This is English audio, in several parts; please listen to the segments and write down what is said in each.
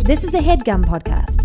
This is a HeadGum podcast.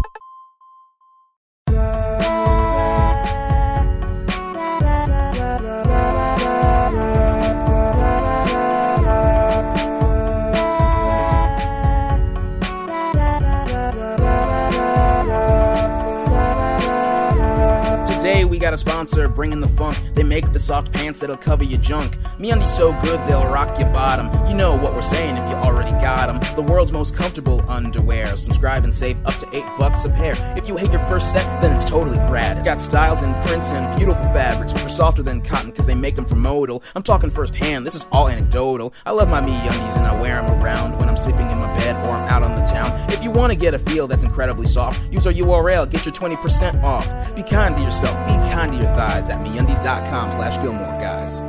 We got a sponsor, bringing the funk. They make the soft pants that'll cover your junk. MeUndies so good they'll rock your bottom. You know what we're saying if you already got them. The world's most comfortable underwear. Subscribe and save up to $8 a pair. If you hate your first set, then it's totally rad. It's got styles and prints and beautiful fabrics, which are softer than cotton because they make them from modal. I'm talking firsthand, this is all anecdotal. I love my MeUndies and I wear them around when I'm sleeping in my bed or I'm out on the town. If you want to get a feel that's incredibly soft, use our URL, get your 20% off. Be kind to yourself, be kind to your thighs at MeUndies.com/Gilmore Guys.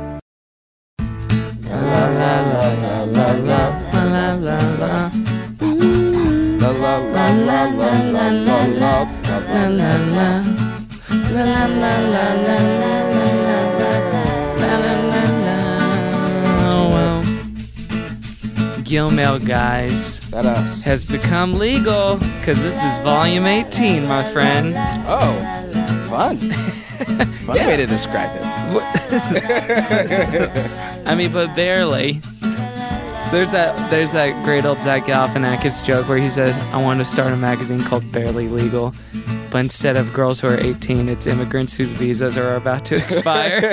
La la la la la la la la la. La la la la la la la la la la la. La la la la la la la la. Oh well. Gilmore Guys That us. has become legal because this is volume 18, my friend. Oh, fun. Fun way to describe it. I mean, but barely. There's that great old Zach Galifianakis joke where he says, I want to start a magazine called Barely Legal, but instead of girls who are 18, it's immigrants whose visas are about to expire.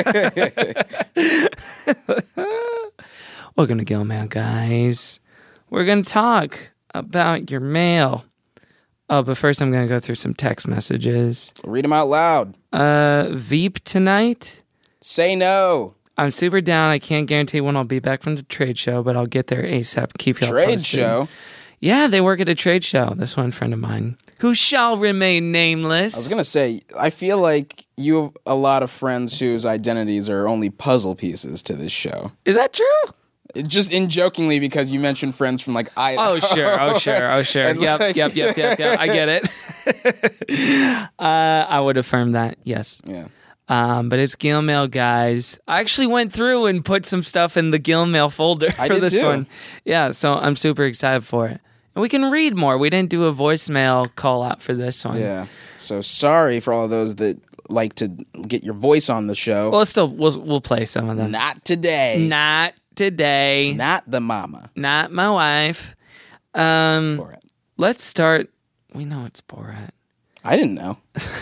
Welcome to Gilmore, guys. We're going to talk about your mail. Oh, but first I'm going to go through some text messages. Read them out loud. Veep tonight. Say no. I'm super down. I can't guarantee when I'll be back from the trade show, but I'll get there ASAP. Keep y'all Trade posted. show? Yeah, they work at a trade show. This one friend of mine, who shall remain nameless. I was going to say, I feel like you have a lot of friends whose identities are only puzzle pieces to this show. Is that true? Just in jokingly because you mentioned friends from like Idaho. Oh, sure. And Yep. I get it. I would affirm that, yes. Yeah. But it's Gilmail, guys. I actually went through and put some stuff in the Gilmail folder for this one. Yeah, so I'm super excited for it. And we can read more. We didn't do a voicemail call out for this one. Yeah. So sorry for all of those that like to get your voice on the show. Well, we'll play some of them. Not today. Not today. Not the mama. Not my wife. Borat. Let's start. We know it's Borat. I didn't know.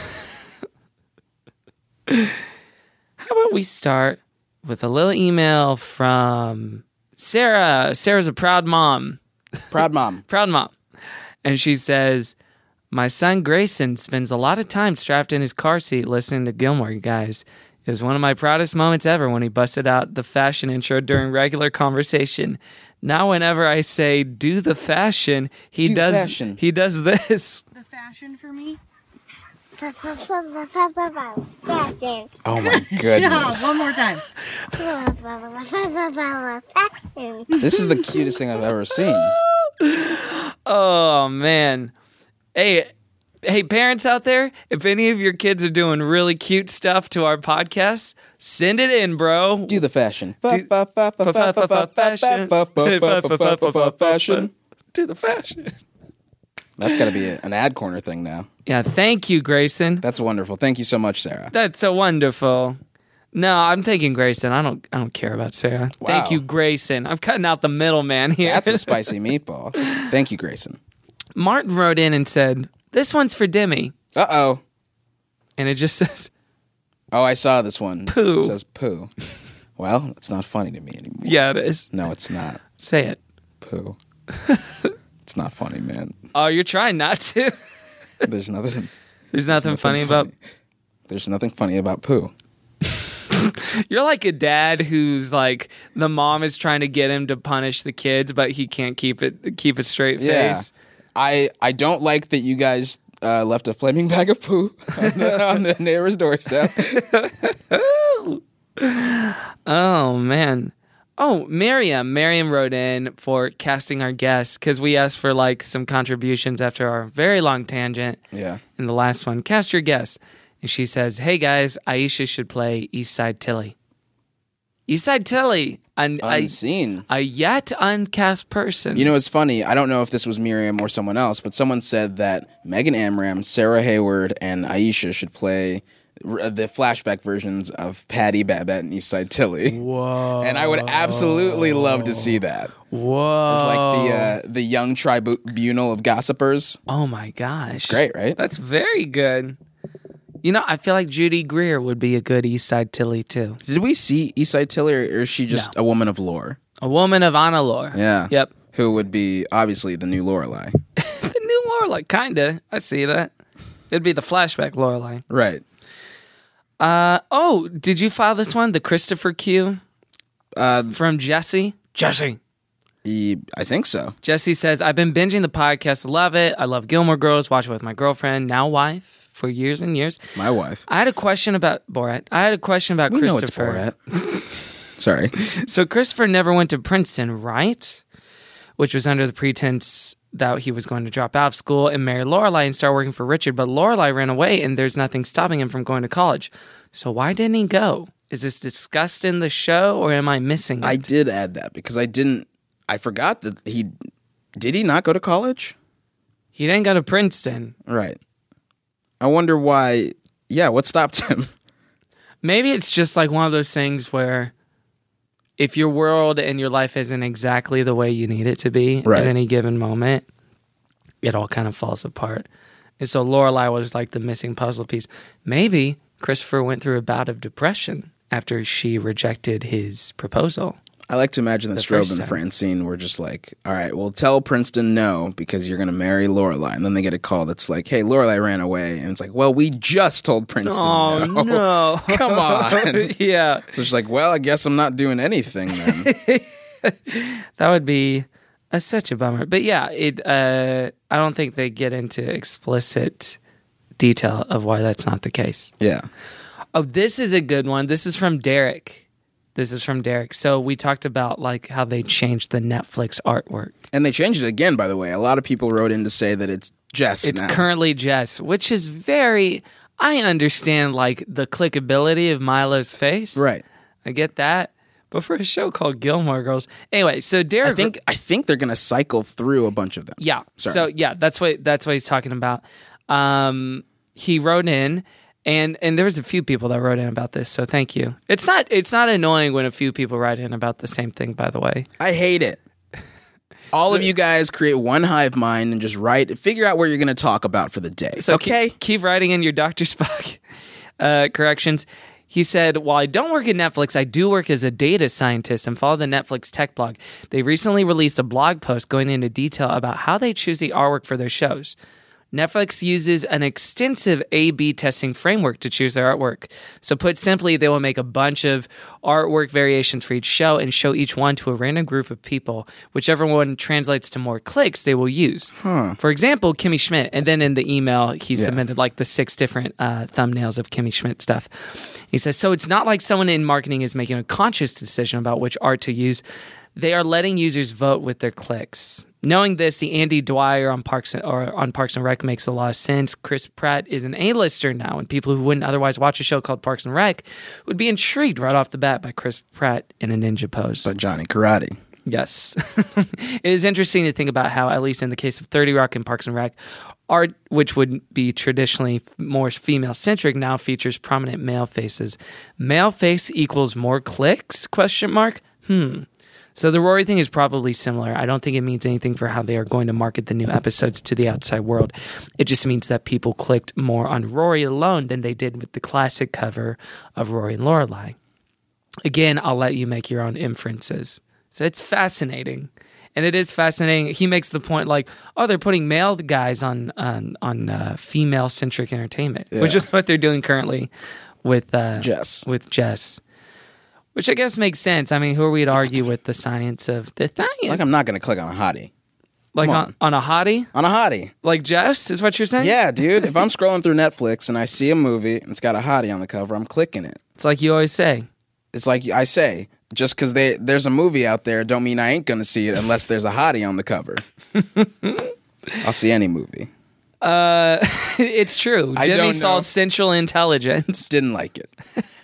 How about we start with a little email from Sarah. Sarah's a proud mom. Proud mom. Proud mom. And she says, my son Grayson spends a lot of time strapped in his car seat listening to Gilmore Guys. It was one of my proudest moments ever when he busted out the fashion intro during regular conversation. Now whenever I say do the fashion, he does this. The fashion for me? Fashion. Oh my goodness. One more time. Fashion. This is the cutest thing I've ever seen. Oh, man. Hey, parents out there, if any of your kids are doing really cute stuff to our podcast, send it in, bro. Do the fashion. Fashion. Fashion. Do the fashion. That's got to be an ad corner thing now. Yeah, thank you, Grayson. That's wonderful. Thank you so much, Sarah. That's so wonderful. No, I'm thinking Grayson. I don't care about Sarah. Wow. Thank you, Grayson. I'm cutting out the middleman here. That's a spicy meatball. Thank you, Grayson. Martin wrote in and said, this one's for Demi. Uh-oh. And it just says, Oh, I saw this one. Poo. It says poo. Well, it's not funny to me anymore. yeah, it is. No, it's not. Say it. Poo. It's not funny, man. Oh, you're trying not to. There's nothing. There's nothing funny about... There's nothing funny about poo. You're like a dad who's like, the mom is trying to get him to punish the kids, but he can't keep a straight face. I don't like that you guys left a flaming bag of poo on the neighbor's doorstep. Oh, man. Oh, Miriam wrote in for casting our guests because we asked for like some contributions after our very long tangent. Yeah. In the last one, cast your guests. And she says, hey guys, Aisha should play Eastside Tilly. Eastside Tilly, Unseen. a yet uncast person. You know, it's funny. I don't know if this was Miriam or someone else, but someone said that Megan Amram, Sarah Hayward, and Aisha should play the flashback versions of Patty, Babette, and Eastside Tilly. Whoa. And I would absolutely love to see that. Whoa. It's like the young tribunal of gossipers. Oh my gosh. It's great, right? That's very good. You know, I feel like Judy Greer would be a good Eastside Tilly too. Did we see Eastside Tilly, or is she just a woman of lore? A woman of Anna lore. Yeah. Yep. Who would be, obviously, the new Lorelai. The new Lorelai, kinda. I see that. It'd be the flashback Lorelai. Right. Oh, did you file this one? The Christopher Q? From Jesse? Jesse. I think so. Jesse says, I've been binging the podcast. Love it. I love Gilmore Girls. Watch it with my girlfriend, now wife, for years and years. My wife. I had a question about Borat. I had a question about Christopher. Know it's Borat. Sorry. So Christopher never went to Princeton, right? Which was under the pretense that he was going to drop out of school and marry Lorelai and start working for Richard. But Lorelai ran away, and there's nothing stopping him from going to college. So why didn't he go? Is this discussed in the show, or am I missing it? I did add that because I forgot that did he not go to college? He didn't go to Princeton. Right. I wonder why. Yeah, what stopped him? Maybe it's just like one of those things where if your world and your life isn't exactly the way you need it to be at any given moment, it all kind of falls apart. And so Lorelai was like the missing puzzle piece. Maybe Christopher went through a bout of depression after she rejected his proposal. I like to imagine that Strobe and Francine were just like, all right, well, tell Princeton no because you're going to marry Lorelai. And then they get a call that's like, hey, Lorelai ran away. And it's like, well, we just told Princeton no. No. Come on. Yeah. So she's like, well, I guess I'm not doing anything then. That would be such a bummer. But yeah, I don't think they get into explicit detail of why that's not the case. Yeah. Oh, this is a good one. This is from Derek. So we talked about like how they changed the Netflix artwork. And they changed it again, by the way. A lot of people wrote in to say that it's Jess It's now. currently Jess, which is I understand like the clickability of Milo's face. Right. I get that. But for a show called Gilmore Girls. Anyway, so Derek... I think they're going to cycle through a bunch of them. Yeah. Sorry. So yeah, that's what he's talking about. He wrote in... And there was a few people that wrote in about this, so thank you. It's not annoying when a few people write in about the same thing, by the way. I hate it. All of you guys create one hive mind and just figure out what you're going to talk about for the day. So okay? Keep writing in your Dr. Spock corrections. He said, while I don't work at Netflix, I do work as a data scientist and follow the Netflix tech blog. They recently released a blog post going into detail about how they choose the artwork for their shows. Netflix uses an extensive A/B testing framework to choose their artwork. So put simply, they will make a bunch of artwork variations for each show and show each one to a random group of people. Whichever one translates to more clicks, they will use. For example, Kimmy Schmidt. And then in the email, he submitted like the 6 different thumbnails of Kimmy Schmidt stuff. He says, so it's not like someone in marketing is making a conscious decision about which art to use. They are letting users vote with their clicks. Knowing this, the Andy Dwyer on Parks and Rec makes a lot of sense. Chris Pratt is an A-lister now, and people who wouldn't otherwise watch a show called Parks and Rec would be intrigued right off the bat by Chris Pratt in a ninja pose. But Johnny Karate. Yes. It is interesting to think about how, at least in the case of 30 Rock and Parks and Rec, art, which would be traditionally more female-centric, now features prominent male faces. Male face equals more clicks? ? So the Rory thing is probably similar. I don't think it means anything for how they are going to market the new episodes to the outside world. It just means that people clicked more on Rory alone than they did with the classic cover of Rory and Lorelai. Again, I'll let you make your own inferences. So it's fascinating. And it is fascinating. He makes the point like, oh, they're putting male guys on female-centric entertainment, which is what they're doing currently with Jess. Which I guess makes sense. I mean, who are we to argue with the science of the thing? Like, I'm not going to click on a hottie. Like on a hottie? On a hottie. Like Jess, is what you're saying? Yeah, dude. If I'm scrolling through Netflix and I see a movie and it's got a hottie on the cover, I'm clicking it. It's like you always say. It's like I say, just because there's a movie out there don't mean I ain't going to see it unless there's a hottie on the cover. I'll see any movie. It's true. Jimmy saw Central Intelligence. Didn't like it.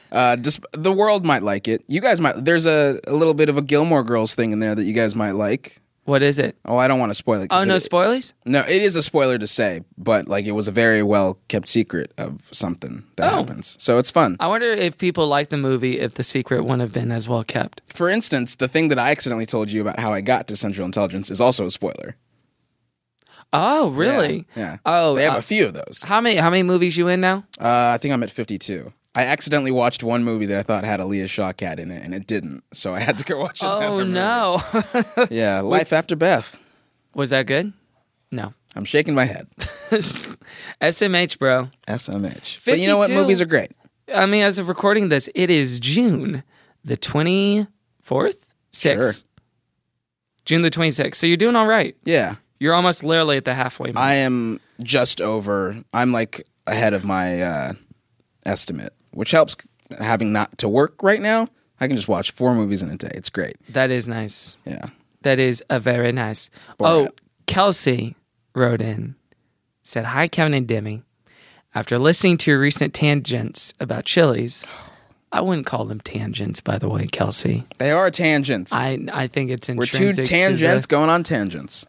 Just the world might like it. You guys might. There's a little bit of a Gilmore Girls thing in there that you guys might like. What is it? Oh, I don't want to spoil it. Oh, no spoilers? No, it is a spoiler to say, but like it was a very well kept secret of something that happens. So it's fun. I wonder if people like the movie if the secret wouldn't have been as well kept. For instance, the thing that I accidentally told you about how I got to Central Intelligence is also a spoiler. Oh, really? Yeah. Oh, They have a few of those. How many movies you in now? I think I'm at 52. I accidentally watched one movie that I thought had Aaliyah Shawkat in it, and it didn't. So I had to go watch another movie. No. Yeah, Life After Beth. Was that good? No. I'm shaking my head. SMH, bro. SMH. But you know what? 52. Movies are great. I mean, as of recording this, it is June the 24th? 6th. Sure. June the 26th. So you're doing all right. Yeah. You're almost literally at the halfway mark. I am just over. I'm like ahead of my estimate, which helps having not to work right now. I can just watch 4 movies in a day. It's great. That is nice. Yeah. That is a very nice. Borat. Oh, Kelsey wrote in, said, "Hi, Kevin and Demi. After listening to your recent tangents about Chili's," I wouldn't call them tangents, by the way, Kelsey. They are tangents. I think it's We're intrinsic. two tangents going on tangents.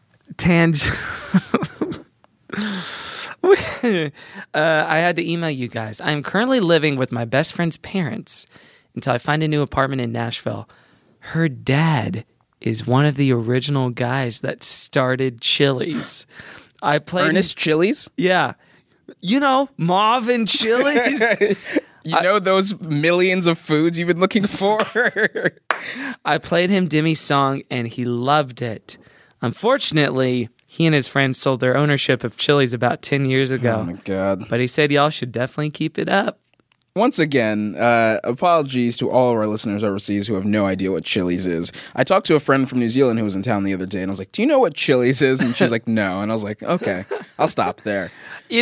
I had to email you guys. I am currently living with my best friend's parents until I find a new apartment in Nashville. Her dad is one of the original guys that started Chili's. I played Ernest Chili's? Yeah. You know, Marvin Chili's. You know those millions of foods you've been looking for? I played him Demi's song and he loved it. Unfortunately, he and his friends sold their ownership of Chili's about 10 years ago. Oh my God. But he said y'all should definitely keep it up. Once again, apologies to all of our listeners overseas who have no idea what Chili's is. I talked to a friend from New Zealand who was in town the other day, and I was like, "Do you know what Chili's is?" And she's like, "No." And I was like, "Okay, I'll stop there."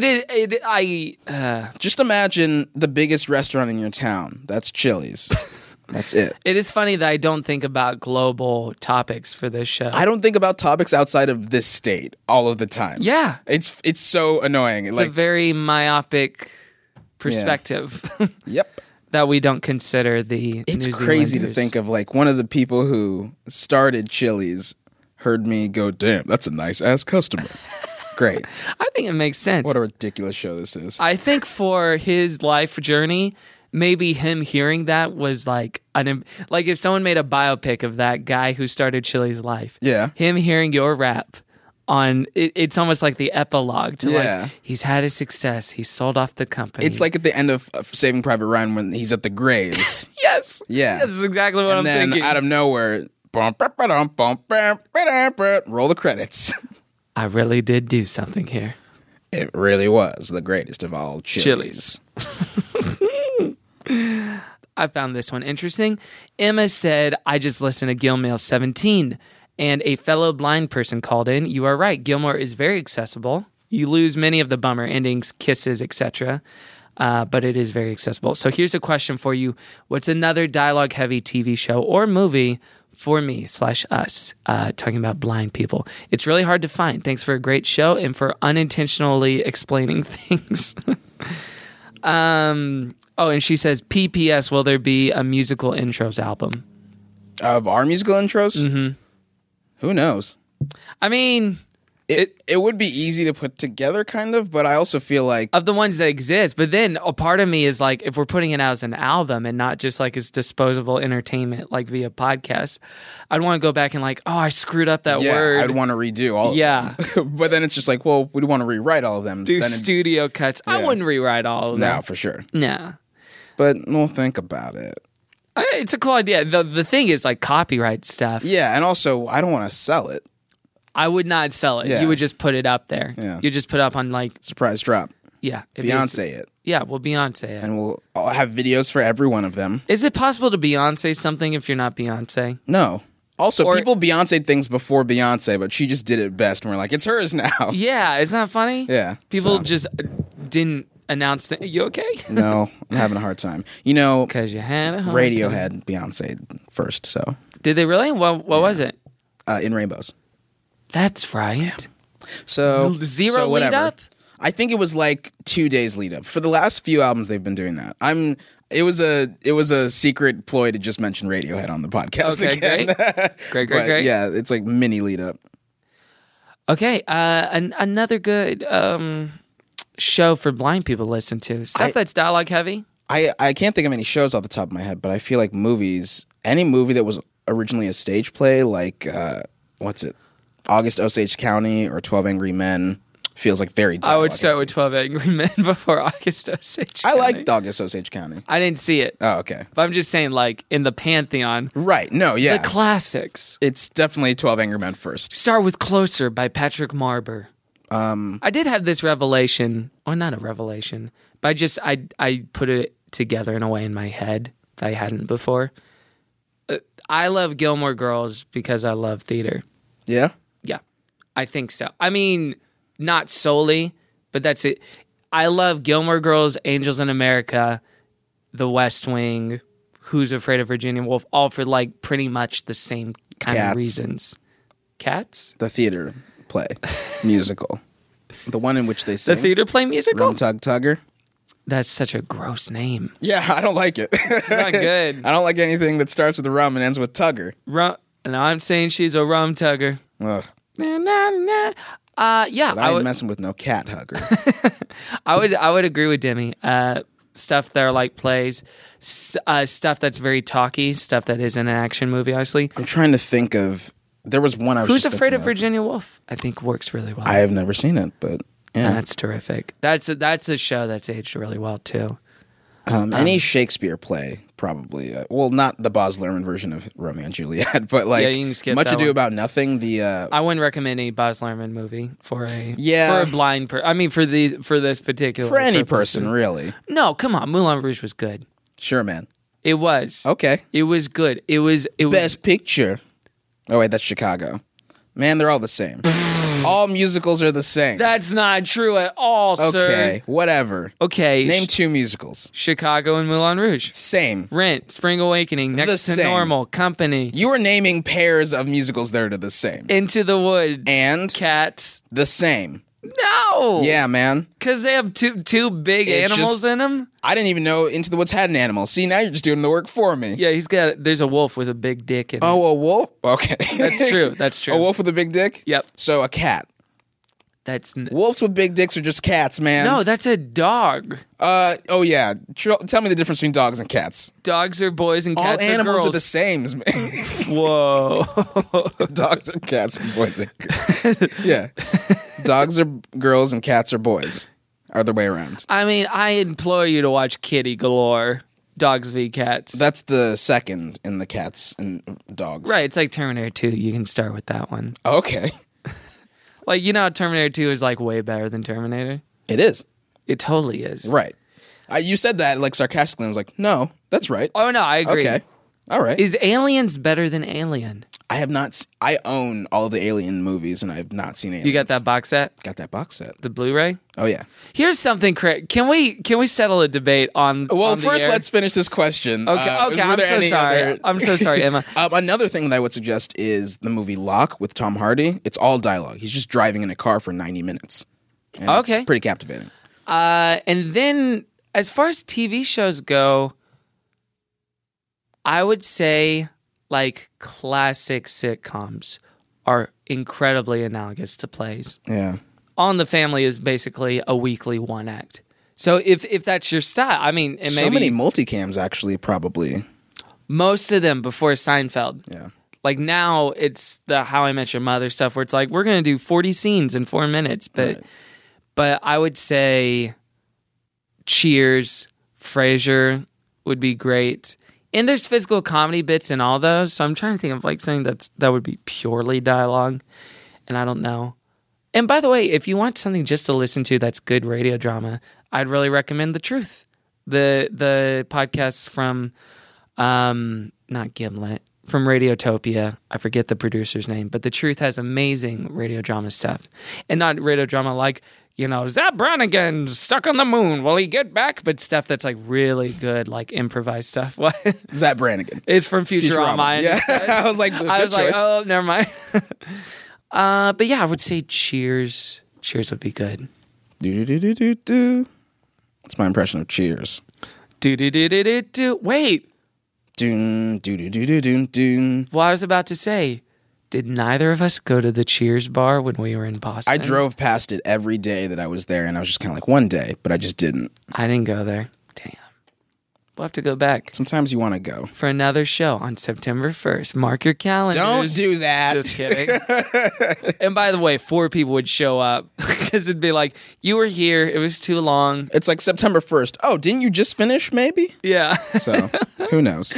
Just imagine the biggest restaurant in your town. That's Chili's. That's it. It is funny that I don't think about global topics for this show. I don't think about topics outside of this state all of the time. Yeah. It's so annoying. It's a very myopic perspective. Yep. That we don't consider the It's New crazy to Zealanders. think of, like, one of the people who started Chili's heard me go, "Damn, that's a nice ass customer." Great. I think it makes sense. What a ridiculous show this is. I think for his life journey, maybe him hearing that was like like if someone made a biopic of that guy who started Chili's life. Yeah. Him hearing your rap on it's almost like the epilogue to Yeah. like he's had his success, he's sold off the company. It's like at the end of Saving Private Ryan when he's at the graves. yes, Yeah. that's exactly what And I'm then thinking. out of nowhere, roll the credits. I really did do something here. It really was the greatest of all Chili's. I found this one interesting. Emma said, "I just listened to Gilmore 17, and a fellow blind person called in. You are right. Gilmore is very accessible. You lose many of the bummer endings, kisses, etc., but it is very accessible. So here's a question for you. What's another dialogue-heavy TV show or movie for me / us, talking about blind people? It's really hard to find. Thanks for a great show and for unintentionally explaining things." Oh, and she says, "P.P.S. Will there be a musical intros album?" Of our musical intros? Mm-hmm. Who knows? I mean, It would be easy to put together, kind of, but I also feel like... of the ones that exist. But then a part of me is like, if we're putting it out as an album and not just like as disposable entertainment, like via podcast, I'd want to go back and like, oh, I screwed up that word. I'd want to redo all of Yeah. them. But then it's just like, well, we'd want to rewrite all of them. Do Then studio cuts. I Yeah. wouldn't rewrite all of them. No, for sure. No. But we'll think about it. It's a cool idea. The thing is like copyright stuff. Yeah, and also, I don't want to sell it. I would not sell it. Yeah. You would just put it up there. Yeah. You just put it up on like, Surprise drop. yeah. if Beyonce it. Yeah, well, Beyonce it. And we'll all have videos for every one of them. Is it possible to Beyonce something if you're not Beyonce? No. Also, Or- people Beyonce things before Beyonce, but she just did it best. And we're like, it's hers now. Yeah, it's not funny. Yeah, People so. just didn't announce that. You okay? No, I'm having a hard time. You know, Because you had a hard time. Radiohead Beyonce first, so Did they really? What was it? In Rainbows. That's right. So Zero whatever. lead up? I think it was like 2 days lead up. For the last few albums, they've been doing that. I'm It was a secret ploy to just mention Radiohead on the podcast again. Great. Yeah, it's like mini lead up. Okay, another good show for blind people to listen to. Stuff that's dialogue heavy. I can't think of any shows off the top of my head, but I feel like movies, any movie that was originally a stage play, like what's it, August Osage County or 12 Angry Men, feels like very dialogue I would start heavy. with 12 Angry Men before August Osage I County. liked August Osage County. I didn't see it. Oh, okay. But I'm just saying, like, in the pantheon, Right. No, yeah. the classics. It's definitely 12 Angry Men first. Start with Closer by Patrick Marber. I did have this revelation, or not a revelation, but I put it together in a way in my head that I hadn't before. I love Gilmore Girls because I love theater. Yeah? Yeah, I think so. I mean, not solely, but that's it. I love Gilmore Girls, Angels in America, The West Wing, Who's Afraid of Virginia Woolf, all for like pretty much the same kind Cats. of reasons. Cats? The theater play, musical. The one in which they The sing. theater play musical? Rum Tug Tugger. That's such a gross name. Yeah, I don't like it. It's not good. I don't like anything that starts with a rum and ends with Tugger. Now I'm saying she's a rum tugger. Ugh. Na, na, na. Yeah, But I ain't messing with no cat hugger. I would agree with Demi. Stuff that are like plays, stuff that's very talky, stuff that isn't an action movie. Obviously, I'm trying to think of. There was one I was. Who's just Afraid of thinking Virginia Woolf? I think works really well. I have never seen it, but yeah. That's terrific. That's a show that's aged really well too. Any Shakespeare play, probably. Well, not the Baz Luhrmann version of Romeo and Juliet, but like Yeah, you can skip Much that Ado one. About Nothing. The I wouldn't recommend any Baz Luhrmann movie for a blind person. I mean, for this particular for any purpose. person, really. No, come on, Moulin Rouge was good. Sure, man. It was. Okay. It was good. It was Best Picture. Oh wait, that's Chicago. Man, they're all the same. All musicals are the same. That's not true at all, sir. Okay, whatever. Okay. Name two musicals. Chicago and Moulin Rouge. Same. Rent, Spring Awakening, Next to same. Normal, Company, You are naming pairs of musicals that are the same. Into the Woods, And Cats. the same. No. Yeah, man. Because they have two big It's animals just- in them. I didn't even know Into the Woods had an animal. See, now you're just doing the work for me. Yeah, there's a wolf with a big dick in it. Oh, a wolf? Okay. That's true. That's true. A wolf with a big dick? Yep. So a cat. That's Wolves with big dicks are just cats, man. no, that's a dog. Oh yeah. Tell me the difference between dogs and cats. Dogs are boys and All cats are animals girls. are the same, man. Whoa. Dogs are cats and boys are girls. Yeah. Dogs are girls and cats are boys. Other way around. I mean, I implore you to watch Kitty Galore, Dogs v Cats. That's the second in the cats and dogs. right. It's like Terminator 2. You can start with that one. Okay. Like, you know how Terminator 2 is like way better than Terminator? It is. It totally is. Right. You said that like sarcastically. I was like, no, that's right. Oh, no, I agree. Okay. All right. Is Aliens better than Alien? I have not. I own all of the Alien movies, and I have not seen Aliens. You got that box set? Got that box set. The Blu-ray? Oh yeah. Here's something, Craig. Can we settle a debate on Well, on the first air? let's finish this question. Okay, were I'm there so any sorry. other- I'm so sorry, Emma. Another thing that I would suggest is the movie Locke with Tom Hardy. It's all dialogue. He's just driving in a car for 90 minutes. And Okay. It's pretty captivating. And then as far as TV shows go, I would say like classic sitcoms are incredibly analogous to plays. Yeah. All in the Family is basically a weekly one act. So if that's your style, I mean, and So maybe many multicams, actually, probably. most of them before Seinfeld. Yeah. Like now it's the How I Met Your Mother stuff where it's like we're going to do 40 scenes in 4 minutes, but I would say Cheers, Frasier would be great. And there's physical comedy bits in all those, so I'm trying to think of like something that would be purely dialogue, and I don't know. And by the way, if you want something just to listen to that's good radio drama, I'd really recommend The Truth, the podcast from not Gimlet, from Radiotopia. I forget the producer's name, but The Truth has amazing radio drama stuff, and not radio drama like, you know, Zap Brannigan stuck on the moon. Will he get back? But stuff that's like really good, like improvised stuff. What? Zap Brannigan. It's from Futurama. I Yeah. understand. I was like, good I was like, choice. oh, never mind. But yeah, I would say Cheers. Cheers would be good. Do. That's my impression of Cheers. Do. Wait. Doon, doo, doo, doo, doo, doon, doon. Well, I was about to say, did neither of us go to the Cheers bar when we were in Boston? I drove past it every day that I was there, and I was just kind of like, one day, but I just didn't. I didn't go there. Damn. We'll have to go back Sometimes you want to go. for another show on September 1st. Mark your calendars. Don't do that. Just kidding. And by the way, 4 people would show up because it'd be like, you were here. It was too long. It's like September 1st. Oh, didn't you just finish, maybe? Yeah. So, who knows?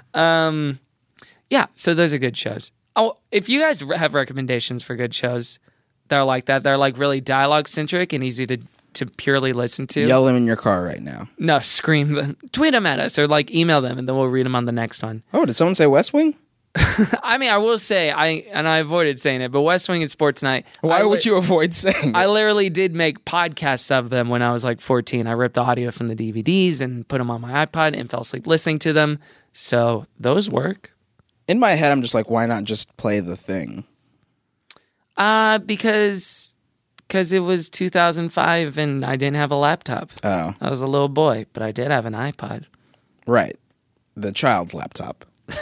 Yeah. So those are good shows. Oh, if you guys have recommendations for good shows that are like that, they're like really dialogue centric and easy to purely listen to. Yell them in your car right now. No, scream them. Tweet them at us or like email them and then we'll read them on the next one. Oh, did someone say West Wing? I mean, I will say, I avoided saying it, but West Wing and Sports Night. Why would you avoid saying I it? literally did make podcasts of them when I was like 14. I ripped the audio from the DVDs and put them on my iPod and fell asleep listening to them. So those work. In my head, I'm just like, why not just play the thing? Because it was 2005 and I didn't have a laptop. Oh, I was a little boy, but I did have an iPod. right. The child's laptop.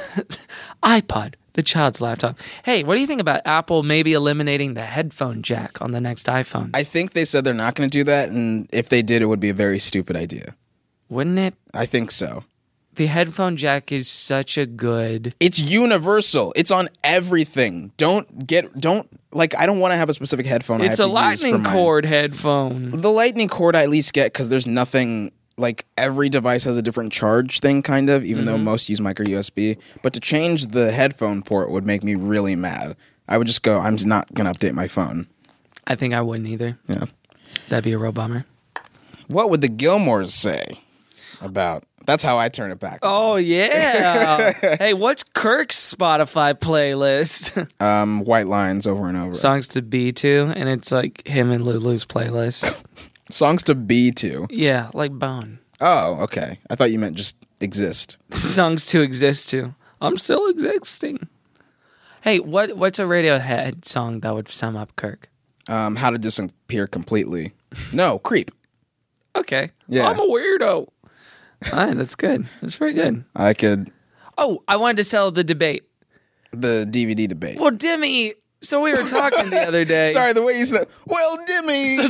iPod, the child's laptop. Hey, what do you think about Apple maybe eliminating the headphone jack on the next iPhone? I think they said they're not going to do that, and if they did, it would be a very stupid idea. Wouldn't it? I think so. The headphone jack is such a good... It's universal. It's on everything. I don't want to have a specific headphone. It's I a have to use for lightning my- cord headphone. The lightning cord I at least get because there's nothing, like every device has a different charge thing kind of, even though most use micro USB. But to change the headphone port would make me really mad. I would just go, I'm not going to update my phone. I think I wouldn't either. Yeah. That'd be a real bummer. What would the Gilmores say about... That's how I turn it back. Oh, yeah. Hey, what's Kirk's Spotify playlist? White lines over and over. Songs to be to, and it's like him and Lulu's playlist. Songs to be to. Yeah, like Bone. Oh, okay. I thought you meant just exist. Songs to exist to. I'm still existing. Hey, what's a Radiohead song that would sum up Kirk? How to disappear completely. No, Creep. Okay. Yeah. I'm a weirdo. All right, that's good. That's very good. I could... Oh, I wanted to sell the debate. The DVD debate. Well, Demi, so we were talking the other day. Sorry, the way you said, well, Demi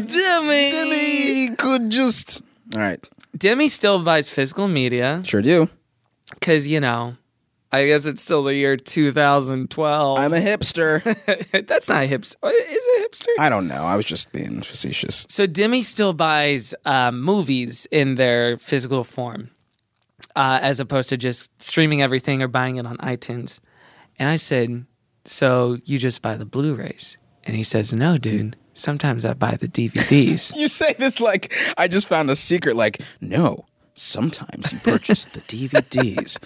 could just... All right. Demi still buys physical media Sure do. because, I guess it's still the year 2012. I'm a hipster. That's not a hipster. Is it hipster? I don't know. I was just being facetious. So Demi still buys movies in their physical form as opposed to just streaming everything or buying it on iTunes. And I said, so you just buy the Blu-rays? And he says, no, dude. Sometimes I buy the DVDs. You say this like I just found a secret. Like, no, sometimes you purchase the DVDs.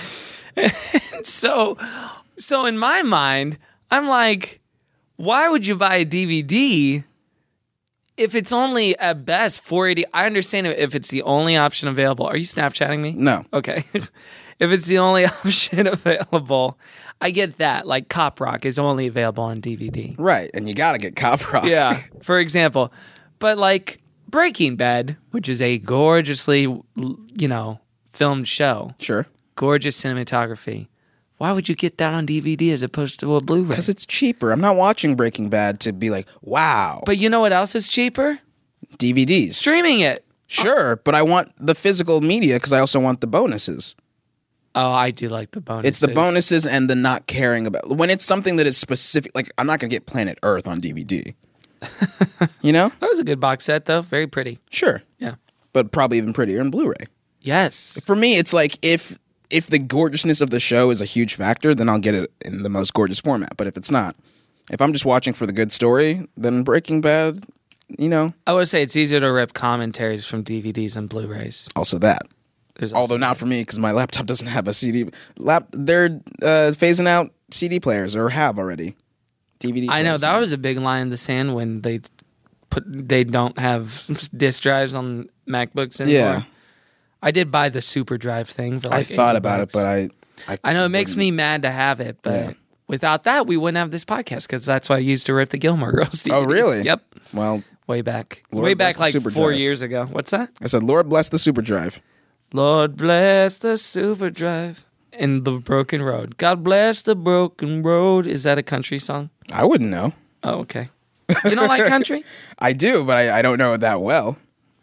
So in my mind, I'm like, why would you buy a DVD if it's only at best $4.80? I understand if it's the only option available. Are you Snapchatting me? No. Okay. If it's the only option available, I get that. Like Cop Rock is only available on DVD. Right, and you got to get Cop Rock. Yeah, for example. But like Breaking Bad, which is a gorgeously, filmed show. Sure. Gorgeous cinematography. Why would you get that on DVD as opposed to a Blu-ray? Because it's cheaper. I'm not watching Breaking Bad to be like, wow. But you know what else is cheaper? DVDs. Streaming it. Sure, but I want the physical media because I also want the bonuses. Oh, I do like the bonuses. It's the bonuses and the not caring about... When it's something that is specific... Like, I'm not going to get Planet Earth on DVD. You know? That was a good box set, though. Very pretty. Sure. Yeah. But probably even prettier in Blu-ray. Yes. For me, it's like if the gorgeousness of the show is a huge factor, then I'll get it in the most gorgeous format. But if it's not, if I'm just watching for the good story, then Breaking Bad, I would say it's easier to rip commentaries from DVDs and Blu-rays. Also that. There's also Although not for me because my laptop doesn't have a CD. They're phasing out CD players or have already. DVD. I know players. that was a big line in the sand when they don't have disk drives on MacBooks anymore. Yeah. I did buy the Super Drive thing for like I thought $80. about it, but I know it makes me mad to have it, but Yeah. without that, we wouldn't have this podcast because that's what I used to rip the Gilmore Girls DVDs. Oh, really? Yep. Way Way back. Lord Way bless back the like Super 4 Drive. years ago. What's that? I said, Lord bless the Super Drive. Lord bless the super drive and the broken road. God bless the broken road. Is that a country song? I wouldn't know. Oh, okay. You don't like country? I do, but I don't know it that well.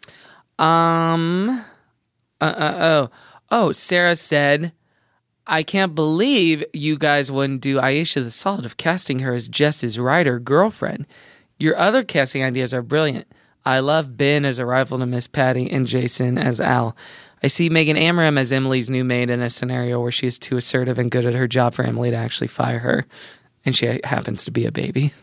Sarah said, I can't believe you guys wouldn't do Aisha the solid of casting her as Jess's writer girlfriend. Your other casting ideas are brilliant. I love Ben as a rival to Miss Patty and Jason as Al. I see Megan Amram as Emily's new maid in a scenario where she is too assertive and good at her job for Emily to actually fire her. And she happens to be a baby.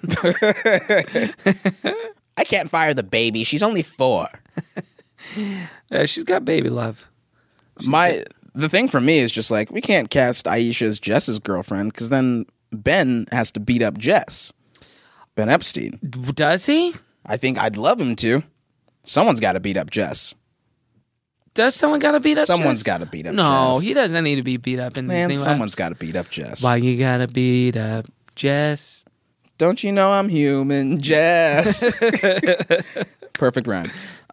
I can't fire the baby. She's only 4. She's got baby love. The thing for me is just like, we can't cast Aisha as Jess's girlfriend because then Ben has to beat up Jess. Ben Epstein. Does he? I think I'd love him to. Someone's got to beat up Jess. Does someone got to beat up Someone's Jess? got to beat up Jess. No, he doesn't need to be beat up in Man, this new someone's got to beat up Jess. Why you got to beat up Jess? Don't you know I'm human, Jess? Perfect rhyme.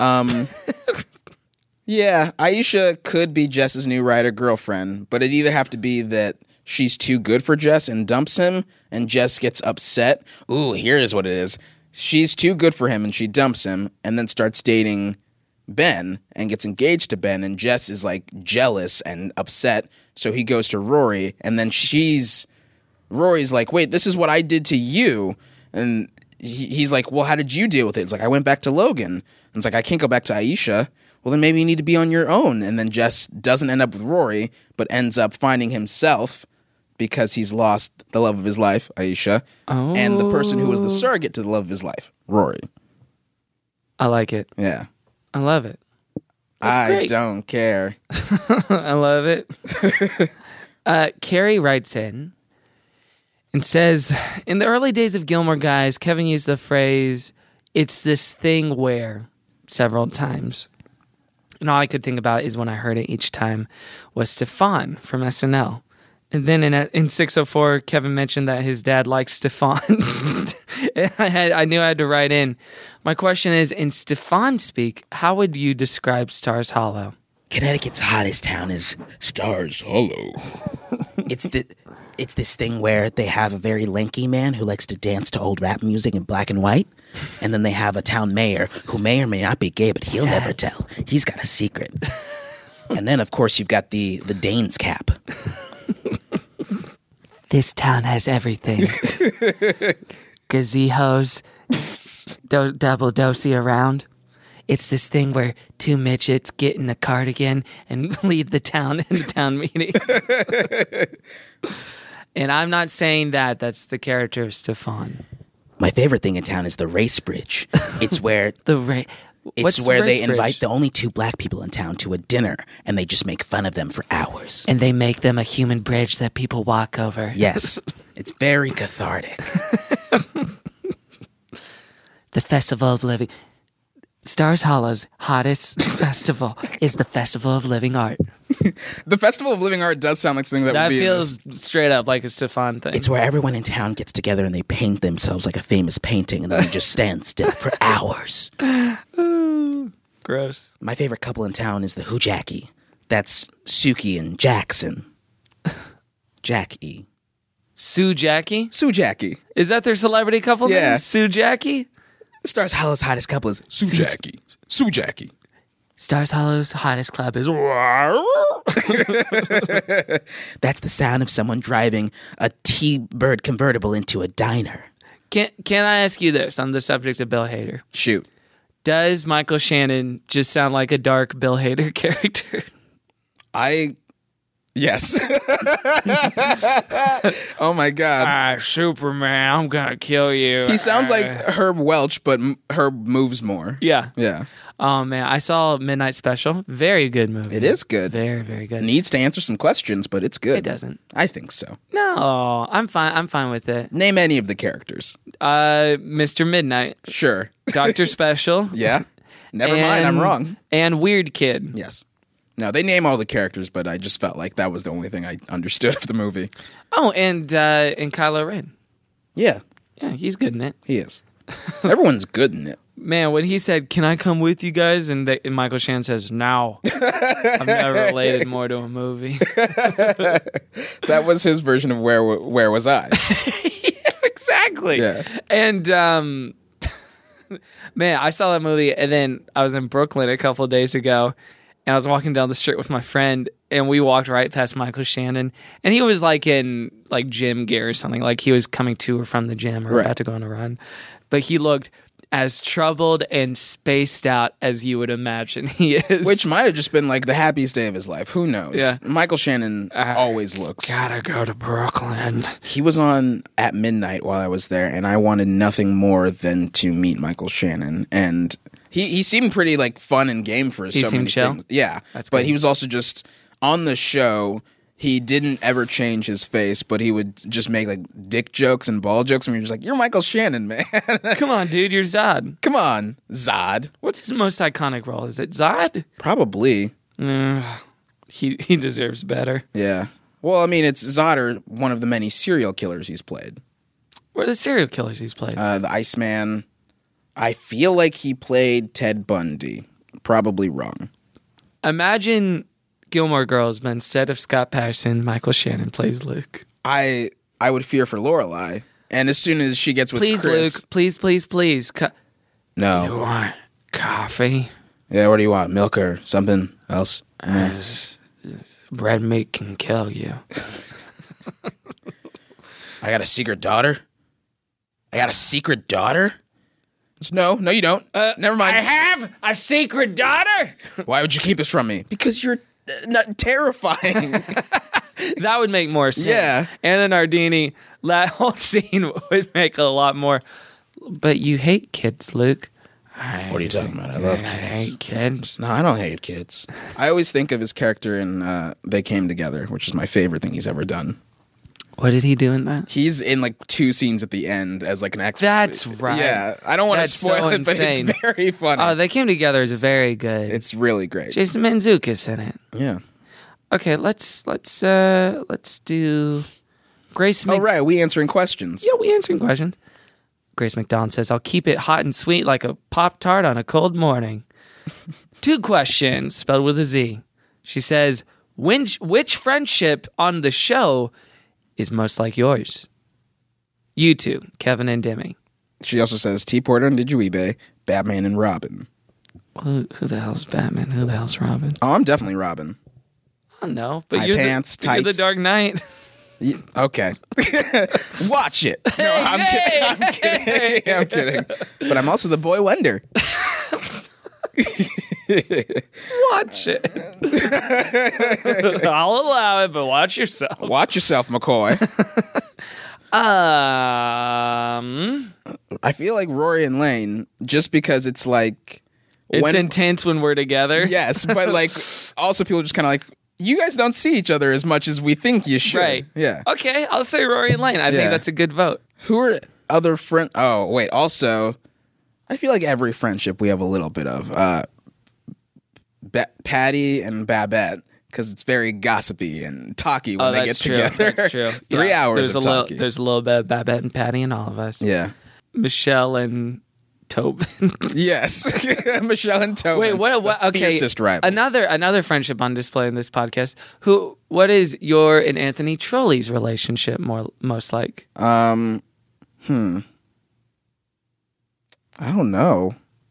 Yeah, Aisha could be Jess's new writer girlfriend, but it'd either have to be that she's too good for Jess and dumps him, and Jess gets upset. Ooh, here's what it is. She's too good for him, and she dumps him, and then starts dating Ben, and gets engaged to Ben, and Jess is, like, jealous and upset, so he goes to Rory, and then Rory's like, wait, this is what I did to you, and he's like, well, how did you deal with it? It's like, I went back to Logan, and it's like, I can't go back to Aisha. Well, then maybe you need to be on your own. And then Jess doesn't end up with Rory, but ends up finding himself because he's lost the love of his life, Aisha, and the person who was the surrogate to the love of his life, Rory. I like it. Yeah. I love it. That's great. Don't care. I love it. Carrie writes in and says, in the early days of Gilmore Guys, Kevin used the phrase, it's this thing where, several times. And all I could think about is when I heard it each time was Stefan from SNL. And then in 604, Kevin mentioned that his dad likes Stefan. I knew I had to write in. My question is, in Stefan speak, how would you describe Stars Hollow? Connecticut's hottest town is Stars Hollow. It's this thing where they have a very lanky man who likes to dance to old rap music in black and white. And then they have a town mayor who may or may not be gay, but he'll never tell. He's got a secret. And then, of course, you've got the Dane's cap. This town has everything. Gazehos, double dosey around. It's this thing where two midgets get in a cardigan and lead the town in a town meeting. And I'm not saying that. That's the character of Stefan. My favorite thing in town is the race bridge. It's where What's where the they race invite bridge? the only 2 black people in town to a dinner, and they just make fun of them for hours. And they make them a human bridge that people walk over. Yes, it's very cathartic. The Festival of Living. Stars Hollow's hottest festival is the Festival of Living Art. The Festival of Living Art does sound like something that That would be feels straight up like a Stefan thing. It's where everyone in town gets together and they paint themselves like a famous painting, and then they just stand still for hours. Gross. My favorite couple in town is the Hoojackie. That's Suki and Jackson. Jackie. Sue Jackie? Sue Jackie. Is that their celebrity couple Yeah. name? Sue Jackie? Stars Hollow's hottest couple is Sue Jackie. Sue Jackie. Stars Hollow's hottest club is... That's the sound of someone driving a T-Bird convertible into a diner. Can I ask you this on the subject of Bill Hader? Shoot. Does Michael Shannon just sound like a dark Bill Hader character? Yes. Oh my God. Superman, I'm gonna kill you. He sounds like Herb Welch, but Herb moves more. Yeah. Yeah. Oh man, I saw Midnight Special. Very good movie. It is good. Very, very good. Needs to answer some questions, but it's good. It doesn't. I think so. No, I'm fine. I'm fine with it. Name any of the characters. Mr. Midnight, Sure. Dr. Special. Yeah. Never mind, I'm wrong. And Weird Kid. Yes. No, they name all the characters, but I just felt like that was the only thing I understood of the movie. Oh, and Kylo Ren. Yeah, Yeah, he's good in it. he is. Everyone's good in it. Man, when he said, "Can I come with you guys?" and Michael Shannon says, "No." I've never related more to a movie. That was his version of Where Was I? Exactly. Yeah. And man, I saw that movie, and then I was in Brooklyn a couple of days ago, and I was walking down the street with my friend, and we walked right past Michael Shannon, and he was like in like gym gear or something, like he was coming to or from the gym or about to go on a run, but he looked as troubled and spaced out as you would imagine he is. Which might have just been like the happiest day of his life. Who knows? Yeah. Michael Shannon always looks. Gotta go to Brooklyn. He was on at midnight while I was there, and I wanted nothing more than to meet Michael Shannon. And he seemed pretty like fun and game for so many chill? things. Yeah, That's but good. he was also just on the show. He didn't ever change his face, but he would just make like dick jokes and ball jokes, and you're just like, "You're Michael Shannon, man." Come on, dude, you're Zod. Come on, Zod. What's his most iconic role? Is it Zod? Probably. He deserves better. Yeah. Well, I mean, it's Zod or one of the many serial killers he's played. What are the serial killers he's played? The Iceman. I feel like he played Ted Bundy. Probably wrong. Imagine Gilmore Girls, but instead of Scott Patterson, Michael Shannon plays Luke. I would fear for Lorelai. And as soon as she gets with Please, Chris, Luke. Please. You no. want coffee? Yeah, what do you want? Milk or something else? Yeah. Red meat can kill you. I got a secret daughter. No, you don't. Never mind. I have a secret daughter. Why would you keep this from me? Because you're not terrifying. That would make more sense. Yeah. Anna Nardini, that whole scene would make a lot more. But you hate kids, Luke. What are you talking about? I love I kids. hate kids. No, I don't hate kids. I always think of his character in They Came Together, which is my favorite thing he's ever done. What did he do in that? He's in like 2 scenes at the end as like an expert. That's right. Yeah, I don't want to That's spoil so it, but insane. it's very funny. Oh, They Came Together is very good. It's really great. Jason Mantzoukas in it. Yeah. Okay, let's do Grace. Oh right, we answering questions. Yeah, we answering questions. Grace McDonald says, "I'll keep it hot and sweet like a Pop-Tart on a cold morning." 2 questions spelled with a Z. She says, "Which friendship on the show is most like yours?" You two, Kevin and Demi. She also says T. Porter and Dijuibe, Batman and Robin. Who the hell's Batman? Who the hell's Robin? Oh, I'm definitely Robin. I don't know, but High you're pants, you're the tights. Dark Knight. Okay. Watch it. No, I'm kidding. I'm kidding. But I'm also the Boy Wonder. Watch it. I'll allow it, but watch yourself. Watch yourself, McCoy. I feel like Rory and Lane, just because it's like... It's intense when we're together. Yes, but like also people are just kind of like, you guys don't see each other as much as we think you should. Right. Yeah. Okay, I'll say Rory and Lane. I think that's a good vote. Who are other friend? Oh, wait. Also, I feel like every friendship we have a little bit of. Patty and Babette, because it's very gossipy and talky when they get together. That's true. 3 hours of talking. There's a little bit of Babette and Patty in all of us. Yeah. Michelle and Tobin. Yes. Michelle and Tobin. Wait, what? The Okay, fiercest rivals. another friendship on display in this podcast. What is your and Anthony Trolley's relationship most like? I don't know.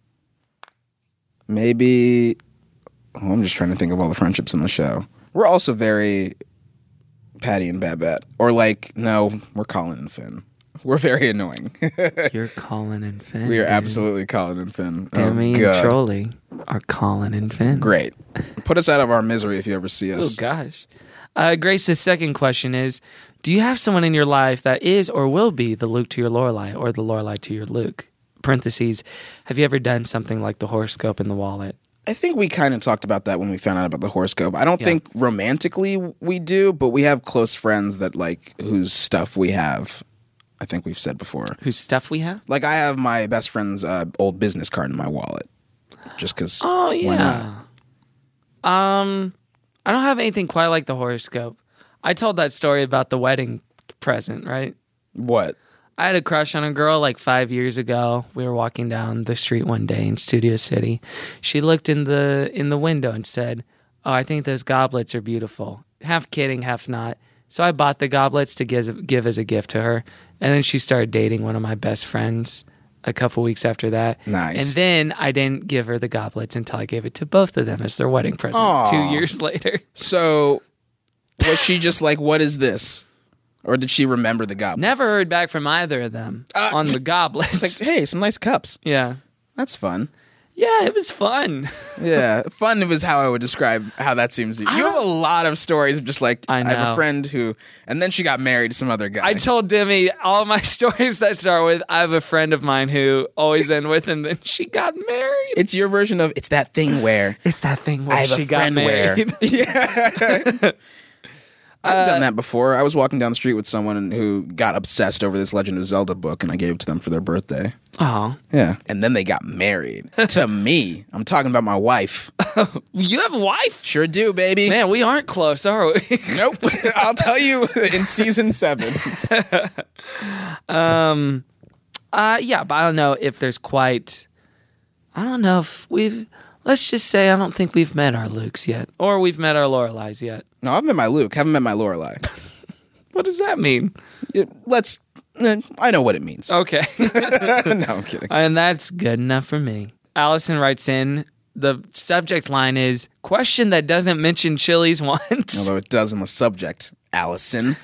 Maybe. Oh, I'm just trying to think of all the friendships on the show. We're also very Patty and Babette. Or like, no, we're Colin and Finn. We're very annoying. You're Colin and Finn. We are dude. absolutely Colin and Finn. Demi oh, and God. Trolley are Colin and Finn. Great. Put us out of our misery if you ever see Oh, us. gosh. Grace's second question is, do you have someone in your life that is or will be the Luke to your Lorelai or the Lorelai to your Luke? Parentheses, have you ever done something like the horoscope in the wallet? I think we kind of talked about that when we found out about the horoscope. I don't think romantically we do, but we have close friends that like whose stuff we have. I think we've said before. Whose stuff we have? Like I have my best friend's old business card in my wallet, just because. Oh, Why yeah. not? I don't have anything quite like the horoscope. I told that story about the wedding present, right? What? I had a crush on a girl like 5 years ago. We were walking down the street one day in Studio City. She looked in the window and said, "Oh, I think those goblets are beautiful." Half kidding, half not. So I bought the goblets to give as a gift to her. And then she started dating one of my best friends a couple weeks after that. Nice. And then I didn't give her the goblets until I gave it to both of them as their wedding present Aw. 2 years later. So was she just like, what is this? Or did she remember the goblets? Never heard back from either of them on the goblets. It's like, hey, some nice cups. yeah. That's fun. Yeah, it was fun. Yeah, fun was how I would describe how that seems. You have a lot of stories of just like, I I have know. a friend who, and then she got married to some other guy. I told Demi all my stories that start with, I have a friend of mine who always end with, and then she got married. It's your version of, it's that thing where It's that thing where I have she a got friend where. married. Yeah. I've done that before. I was walking down the street with someone who got obsessed over this Legend of Zelda book, and I gave it to them for their birthday. Oh, Yeah. And then they got married to me. I'm talking about my wife. you have a wife? Sure do, baby. Man, we aren't close, are we? Nope. I'll tell you in season 7. Yeah, but I don't know if there's quite. I don't know if we've. Let's just say I don't think we've met our Lukes yet, or we've met our Loreleis yet. No, I've met my Luke. Haven't met my Lorelei. What does that mean? I know what it means. Okay, No, I'm kidding. and that's good enough for me. Allison writes in. The subject line is question that doesn't mention Chili's once. Although it does in the subject, Allison.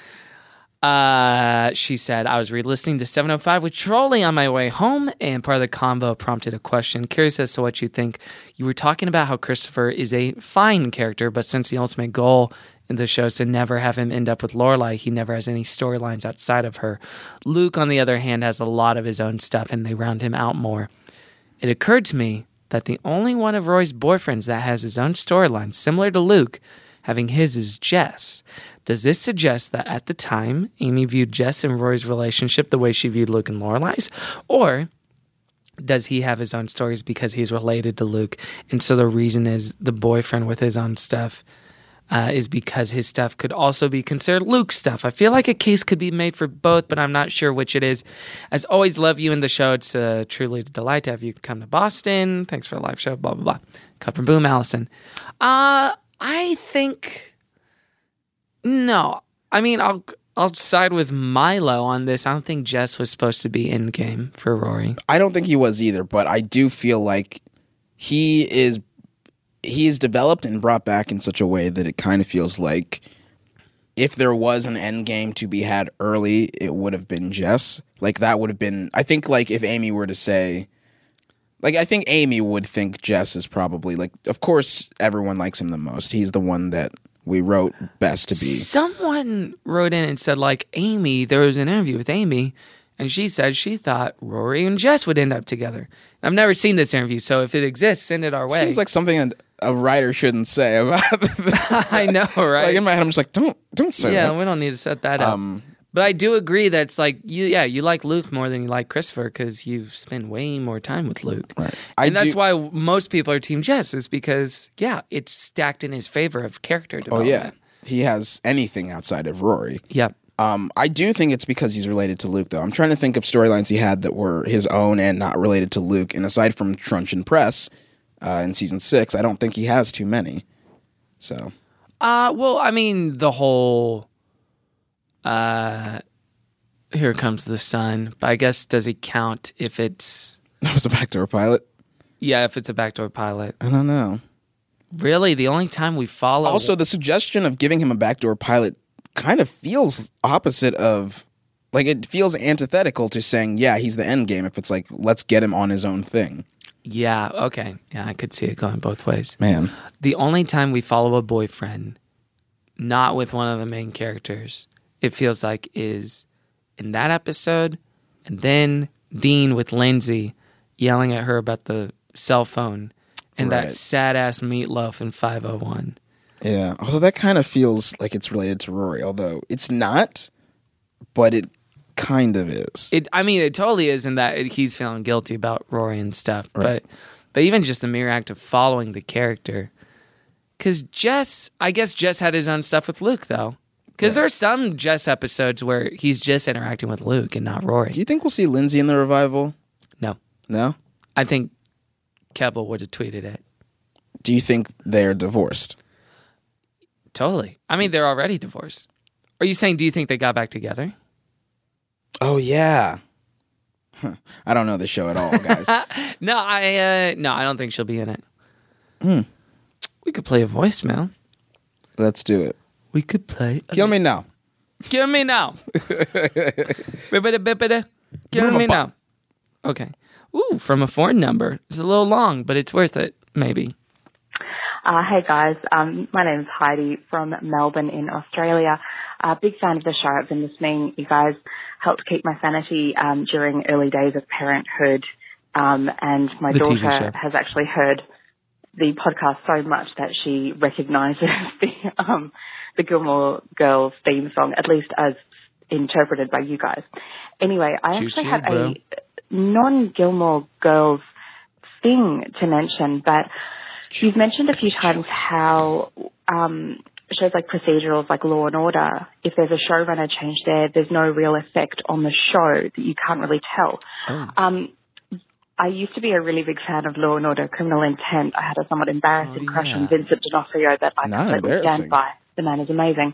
She said, I was re-listening to 705 with Trolley on my way home, and part of the convo prompted a question. Curious as to what you think. You were talking about how Christopher is a fine character, but since the ultimate goal in the show is to never have him end up with Lorelai, he never has any storylines outside of her. Luke, on the other hand, has a lot of his own stuff, and they round him out more. It occurred to me that the only one of Roy's boyfriends that has his own storyline, similar to Luke, having his is Jess. Does this suggest that at the time, Amy viewed Jess and Roy's relationship the way she viewed Luke and Lorelai's? Or does he have his own stories because he's related to Luke? And so the reason is the boyfriend with his own stuff is because his stuff could also be considered Luke's stuff. I feel like a case could be made for both, but I'm not sure which it is. As always, love you in the show. It's truly a delight to have you come to Boston. Thanks for a live show, blah, blah, blah. Cup and boom, Allison. I think... No. I mean, I'll side with Milo on this. I don't think Jess was supposed to be in game for Rory. I don't think he was either, but I do feel like he is developed and brought back in such a way that it kind of feels like if there was an end game to be had early, it would have been Jess. Like that would have been, I think like if Amy were to say, like I think Amy would think Jess is probably like, of course everyone likes him the most. He's the one that we wrote best to be. Someone wrote in and said, like, Amy, there was an interview with Amy, and she said she thought Rory and Jess would end up together. I've never seen this interview, so if it exists, send it our way. Seems like something a writer shouldn't say about I know, right? Like in my head, I'm just like, don't say yeah, that. we don't need to set that up. But I do agree that it's like, you like Luke more than you like Christopher because you spend way more time with Luke. Right. And that's why most people are Team Jess is because, it's stacked in his favor of character Oh development. yeah, he has anything outside of Rory. Yep. I do think it's because he's related to Luke, though. I'm trying to think of storylines he had that were his own and not related to Luke. And aside from Trunch and Press in season 6, I don't think he has too many. So, Well, I mean, the whole Here Comes the Sun, but I guess does it count if it's that was a backdoor pilot. if it's a backdoor pilot? I don't know. Really, the only time we follow Also, the suggestion of giving him a backdoor pilot kind of feels opposite of, like, it feels antithetical to saying, yeah, he's the end game. If it's like, let's get him on his own thing. Yeah, okay. Yeah, I could see it going both ways. Man, The only time we follow a boyfriend, not with one of the main characters, it feels like is in that episode, and then Dean with Lindsay yelling at her about the cell phone, and that Right. sad-ass Meatloaf in 501. yeah. Although that kind of feels like it's related to Rory, although it's not, but it kind of is. It totally is in that he's feeling guilty about Rory and stuff, Right. but even just the mere act of following the character. Because I guess Jess had his own stuff with Luke, though. Because there are some Jess episodes where he's just interacting with Luke and not Rory. Do you think we'll see Lindsay in the revival? No. No? I think Keppel would have tweeted it. Do you think they're divorced? Totally. I mean, they're already divorced. Are you saying, do you think they got back together? Oh, yeah. Huh. I don't know the show at all, guys. No, I don't think she'll be in it. We could play a voicemail. Let's do it. We could play. Kill me now. Kill me now. Bippity-bippity. Kill me now. Okay. Ooh, from a foreign number. It's a little long, but it's worth it, maybe. Hey guys, my name is Heidi from Melbourne in Australia. Big fan of the show. I've been listening. You guys helped keep my sanity during early days of parenthood. And my The TV daughter show. has actually heard the podcast so much that she recognizes the Gilmore Girls theme song, at least as interpreted by you guys. Anyway, I actually have bro. a non-Gilmore Girls thing to mention, but you've mentioned a few times how shows like procedurals like Law and Order, if there's a showrunner change there's no real effect on the show that you can't really tell. I used to be a really big fan of Law and Order Criminal Intent. I had a somewhat embarrassing crush on Vincent D'Onofrio that I Not completely embarrassing. stand by. The man is amazing.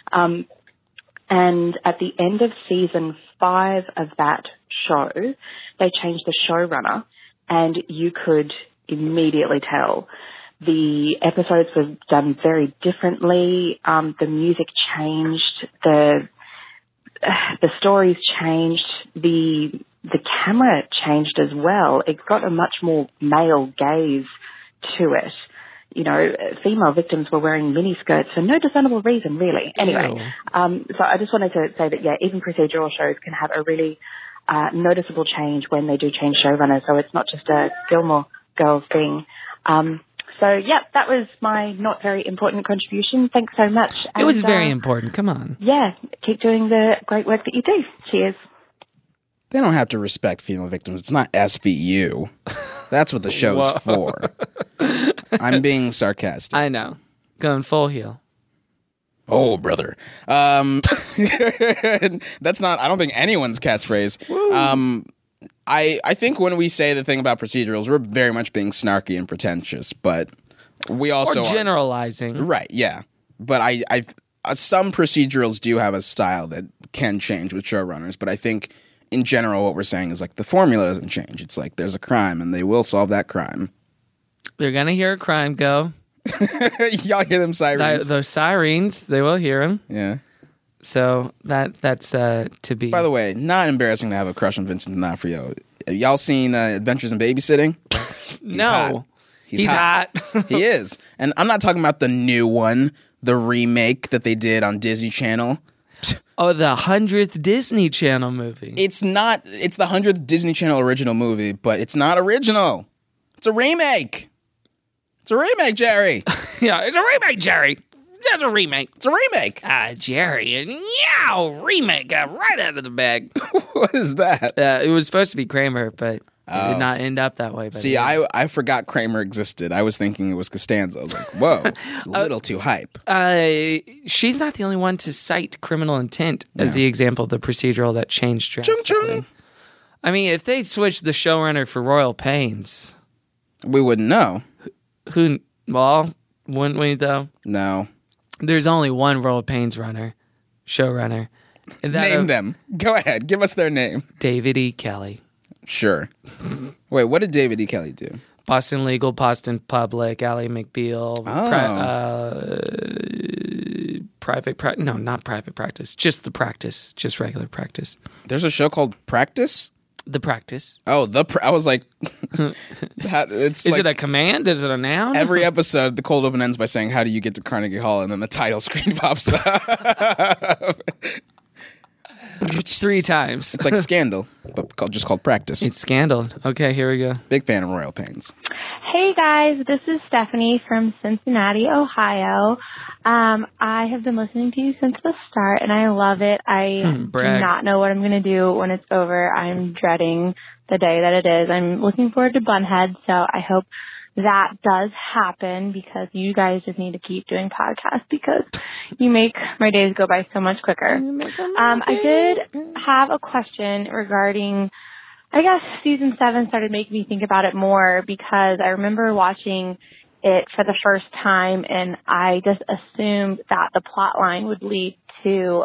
And at the end of season 5 of that show, they changed the showrunner, and you could immediately tell. The episodes were done very differently. The music changed. The stories changed. The camera changed as well. It got a much more male gaze to it. You know, female victims were wearing miniskirts for no discernible reason, really. Anyway, so I just wanted to say that, yeah, even procedural shows can have a really noticeable change when they do change showrunners. So it's not just a Gilmore Girls thing. So, yeah, that was my not very important contribution. Thanks so much. It was very important. Come on. Yeah, keep doing the great work that you do. Cheers. They don't have to respect female victims. It's not SVU. That's what the show's for. I'm being sarcastic. I know. Going full heel. Oh, brother. That's not, I don't think anyone's catchphrase. I think when we say the thing about procedurals, we're very much being snarky and pretentious, but we also Or generalizing. Right, yeah. But I some procedurals do have a style that can change with showrunners, but I think in general what we're saying is like the formula doesn't change. It's like there's a crime and they will solve that crime. They're going to hear a crime go. Y'all hear them sirens? Those sirens, they will hear them. Yeah. So that's to be. By the way, not embarrassing to have a crush on Vincent D'Onofrio. Have y'all seen Adventures in Babysitting? no. Hot. He's hot. He is. And I'm not talking about the new one, the remake that they did on Disney Channel. Oh, the 100th Disney Channel movie. It's not, it's the 100th Disney Channel original movie, but it's not original. It's a remake. It's a remake, Jerry. Yeah, it's a remake, Jerry. That's a remake. It's a remake. Jerry, remake right out of the bag. What is that? It was supposed to be Kramer, but it did not end up that way. But See, I forgot Kramer existed. I was thinking it was Costanza. I was like, whoa, a little too hype. She's not the only one to cite Criminal Intent as the example of the procedural that changed drastically. Chung chung. I mean, if they switched the showrunner for Royal Pains, We wouldn't know. wouldn't we though? No. There's only one Royal Pains showrunner. And Name them. Go ahead. Give us their name. David E. Kelly. Sure. Wait, what did David E. Kelly do? Boston Legal, Boston Public, Ally McBeal, not private practice, just the practice, just regular practice. There's a show called Practice? The practice. Oh, I was like, it's Is like it a command? Is it a noun? every episode, the cold open ends by saying, how do you get to Carnegie Hall? And then the title screen pops up. 3 times. It's like Scandal, but just called Practice. It's Scandal. Okay, here we go. Big fan of Royal Pains. Hey guys, this is Stephanie from Cincinnati, Ohio. I have been listening to you since the start, and I love it. I do Brag. not know what I'm going to do when it's over. I'm dreading the day that it is. I'm looking forward to Bunhead, so I hope that does happen, because you guys just need to keep doing podcasts because you make my days go by so much quicker. I did have a question regarding, I guess season 7 started making me think about it more, because I remember watching it for the first time and I just assumed that the plot line would lead to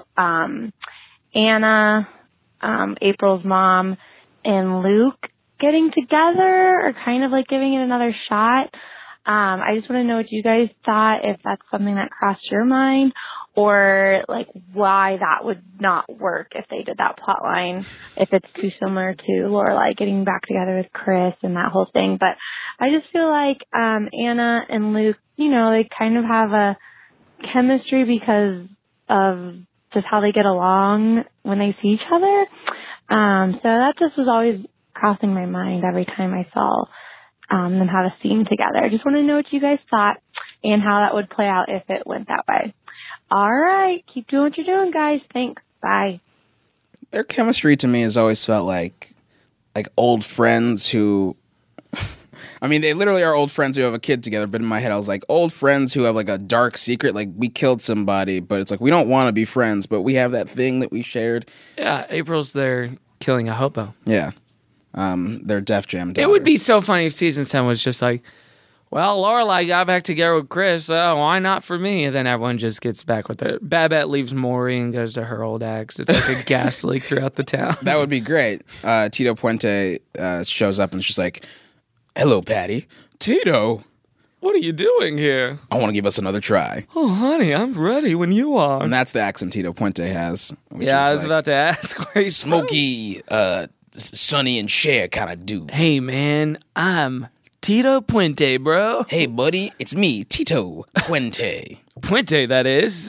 Anna, April's mom, and Luke getting together, or kind of like giving it another shot. I just want to know what you guys thought, if that's something that crossed your mind, or like why that would not work if they did that plot line, if it's too similar to Lorelai getting back together with Chris and that whole thing. But I just feel like Anna and Luke, you know, they kind of have a chemistry because of just how they get along when they see each other. So that just was always crossing my mind every time I saw them have a scene together. I just want to know what you guys thought and how that would play out if it went that way. All right. Keep doing what you're doing, guys. Thanks. Bye. Their chemistry to me has always felt like old friends who... I mean, they literally are old friends who have a kid together, but in my head I was like, old friends who have like a dark secret, like we killed somebody, but it's like we don't want to be friends, but we have that thing that we shared. Yeah, April's there killing a hobo. Yeah. Their Def Jam daughter. It would be so funny if season 10 was just like, well, Lorelai got back together with Chris, why not for me? And then everyone just gets back with it. Babette leaves Maury and goes to her old ex. It's like a gas leak throughout the town. That would be great. Tito Puente shows up and is just like, hello, Patty. Tito. What are you doing here? I want to give us another try. Oh, honey, I'm ready when you are. And that's the accent Tito Puente has. Yeah, I was about to ask where he's smoky, Sonny and Cher kind of dude. Hey, man, I'm Tito Puente, bro. Hey, buddy, it's me, Tito Puente. Puente, that is.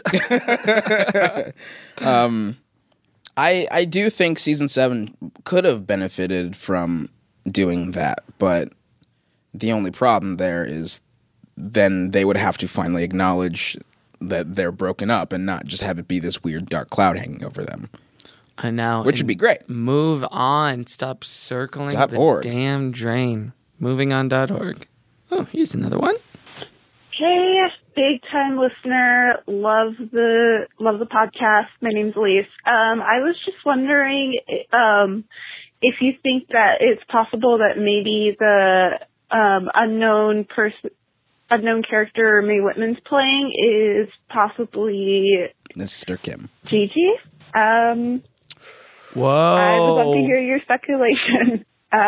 I do think season 7 could have benefited from doing that, but the only problem there is then they would have to finally acknowledge that they're broken up and not just have it be this weird dark cloud hanging over them. I know. Which would be great. Move on. Stop circling the damn drain. MovingOn.org. Oh, here's another one. Hey, big time listener. Love the podcast. My name's Elise. I was just wondering if you think that it's possible that maybe the unknown character Mae Whitman's playing is possibly Mr. Kim. Gigi. Whoa. I would love to hear your speculation.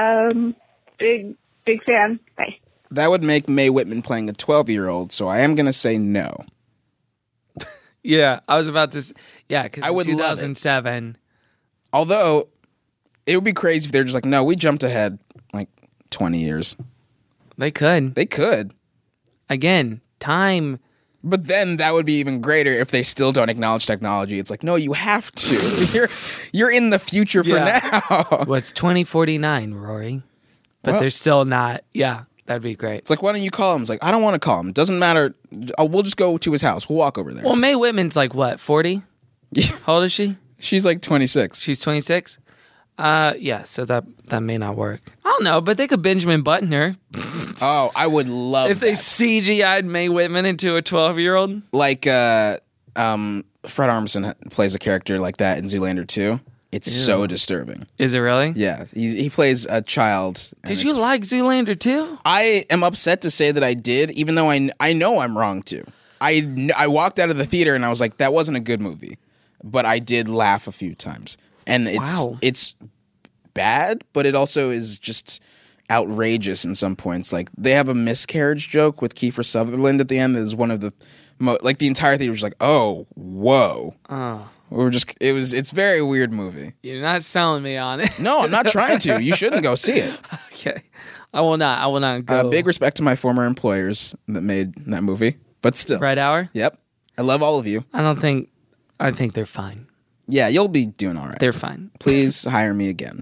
Big fan. Bye. That would make Mae Whitman playing a 12-year-old, so I am going to say no. Yeah, I was about to... Yeah, because I would 2007... Although, it would be crazy if they're just like, no, we jumped ahead like 20 years. They could. They could. Again, time... But then that would be even greater if they still don't acknowledge technology. It's like, no, you have to. You're in the future for now. Well, it's 2049, Rory. But Well, they're still not. Yeah, that'd be great. It's like, why don't you call him? It's like, I don't want to call him. Doesn't matter. We'll just go to his house. We'll walk over there. Well, Mae Whitman's like, what, 40? Yeah. How old is she? She's like 26. She's 26? Yeah, so that may not work. I don't know, but they could Benjamin Button her. Oh, I would love If they CGI'd Mae Whitman into a 12-year-old. Like, Fred Armisen plays a character like that in Zoolander 2. It's so disturbing. Is it really? Yeah, he plays a child. Did you like Zoolander 2? I am upset to say that I did, even though I know I'm wrong too. I walked out of the theater and I was like, that wasn't a good movie. But I did laugh a few times. And it's bad, but it also is just outrageous in some points. Like, they have a miscarriage joke with Kiefer Sutherland at the end that is one of the like, the entire theater was like, oh, whoa. Oh. It's a very weird movie. You're not selling me on it. No, I'm not trying to. You shouldn't go see it. Okay. I will not go. Big respect to my former employers that made that movie, but still. Red Hour? Yep. I love all of you. I think they're fine. Yeah, you'll be doing all right. They're fine. Please hire me again.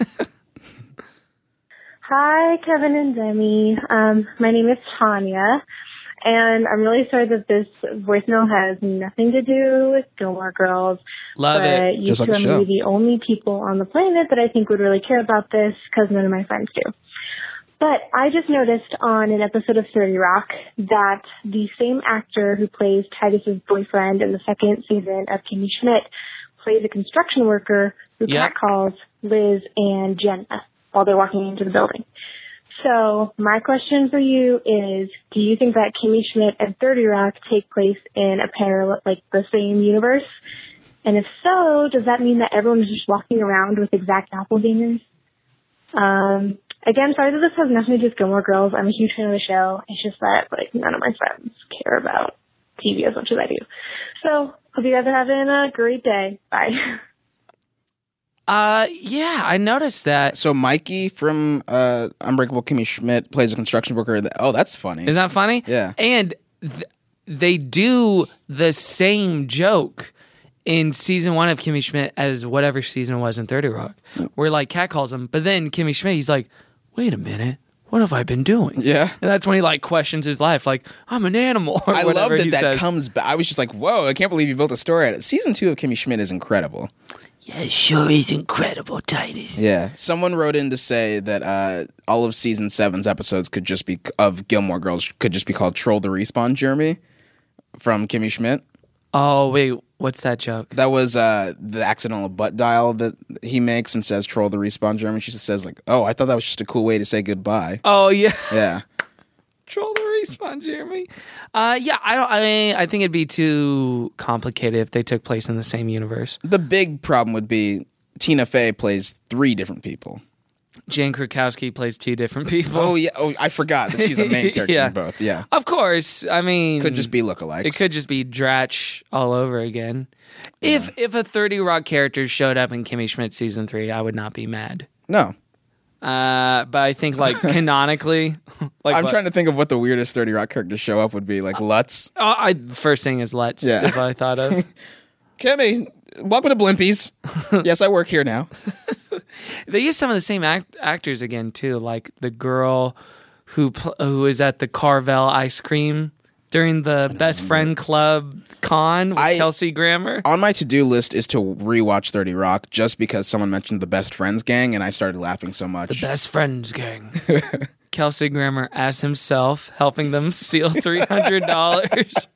Hi, Kevin and Demi. My name is Tanya, and I'm really sorry that this voicemail has nothing to do with Gilmore Girls. Love it. You Just like two the are show. maybe the only people on the planet that I think would really care about this, because none of my friends do. But I just noticed on an episode of 30 Rock that the same actor who plays Titus's boyfriend in the second season of Kimmy Schmidt plays a construction worker who catcalls Liz and Jenna while they're walking into the building. So my question for you is, do you think that Kimmy Schmidt and 30 Rock take place in a parallel, like the same universe? And if so, does that mean that everyone is just walking around with exact doppelgangers? Again, sorry that this has nothing to do with Gilmore Girls. I'm a huge fan of the show. It's just that, like, none of my friends care about TV as much as I do. So, hope you guys are having a great day. Bye. Yeah, I noticed that. So Mikey from Unbreakable Kimmy Schmidt plays a construction worker. Oh, that's funny. Isn't that funny? Yeah. And they do the same joke in season 1 of Kimmy Schmidt as whatever season it was in 30 Rock, where like Cat calls him, but then Kimmy Schmidt, he's like, wait a minute, what have I been doing? Yeah. And that's when he like questions his life, like, I'm an animal. Or I love that says. comes back. I was just like, whoa, I can't believe you built a story out of it. Season 2 of Kimmy Schmidt is incredible. Yeah, it sure is incredible, Titus. Yeah. Someone wrote in to say that all of season 7's episodes could just be, of Gilmore Girls, could just be called Troll the Respawn Jeremy from Kimmy Schmidt. Oh, wait, what's that joke? That was the accidental butt dial that he makes and says Troll the Respawn Jeremy. She just says like, oh, I thought that was just a cool way to say goodbye. Oh, yeah. Yeah. Troll the Respawn Jeremy. Yeah, I think it'd be too complicated if they took place in the same universe. The big problem would be Tina Fey plays 3 different people. Jane Krakowski plays 2 different people. Oh, yeah. Oh, I forgot that she's a main character in both. Yeah. Of course. I mean... Could just be lookalikes. It could just be Dratch all over again. Yeah. If a 30 Rock character showed up in Kimmy Schmidt season 3, I would not be mad. No. But I think, like, canonically... like I'm trying to think of what the weirdest 30 Rock characters show up would be. Like, Lutz. First thing is Lutz is what I thought of. Kimmy, welcome to Blimpies. Yes, I work here now. They use some of the same actors again, too. Like the girl who is at the Carvel ice cream during the Best Friend Club con with Kelsey Grammer. On my to-do list is to rewatch 30 Rock just because someone mentioned the Best Friends gang and I started laughing so much. The Best Friends gang. Kelsey Grammer as himself, helping them steal $300.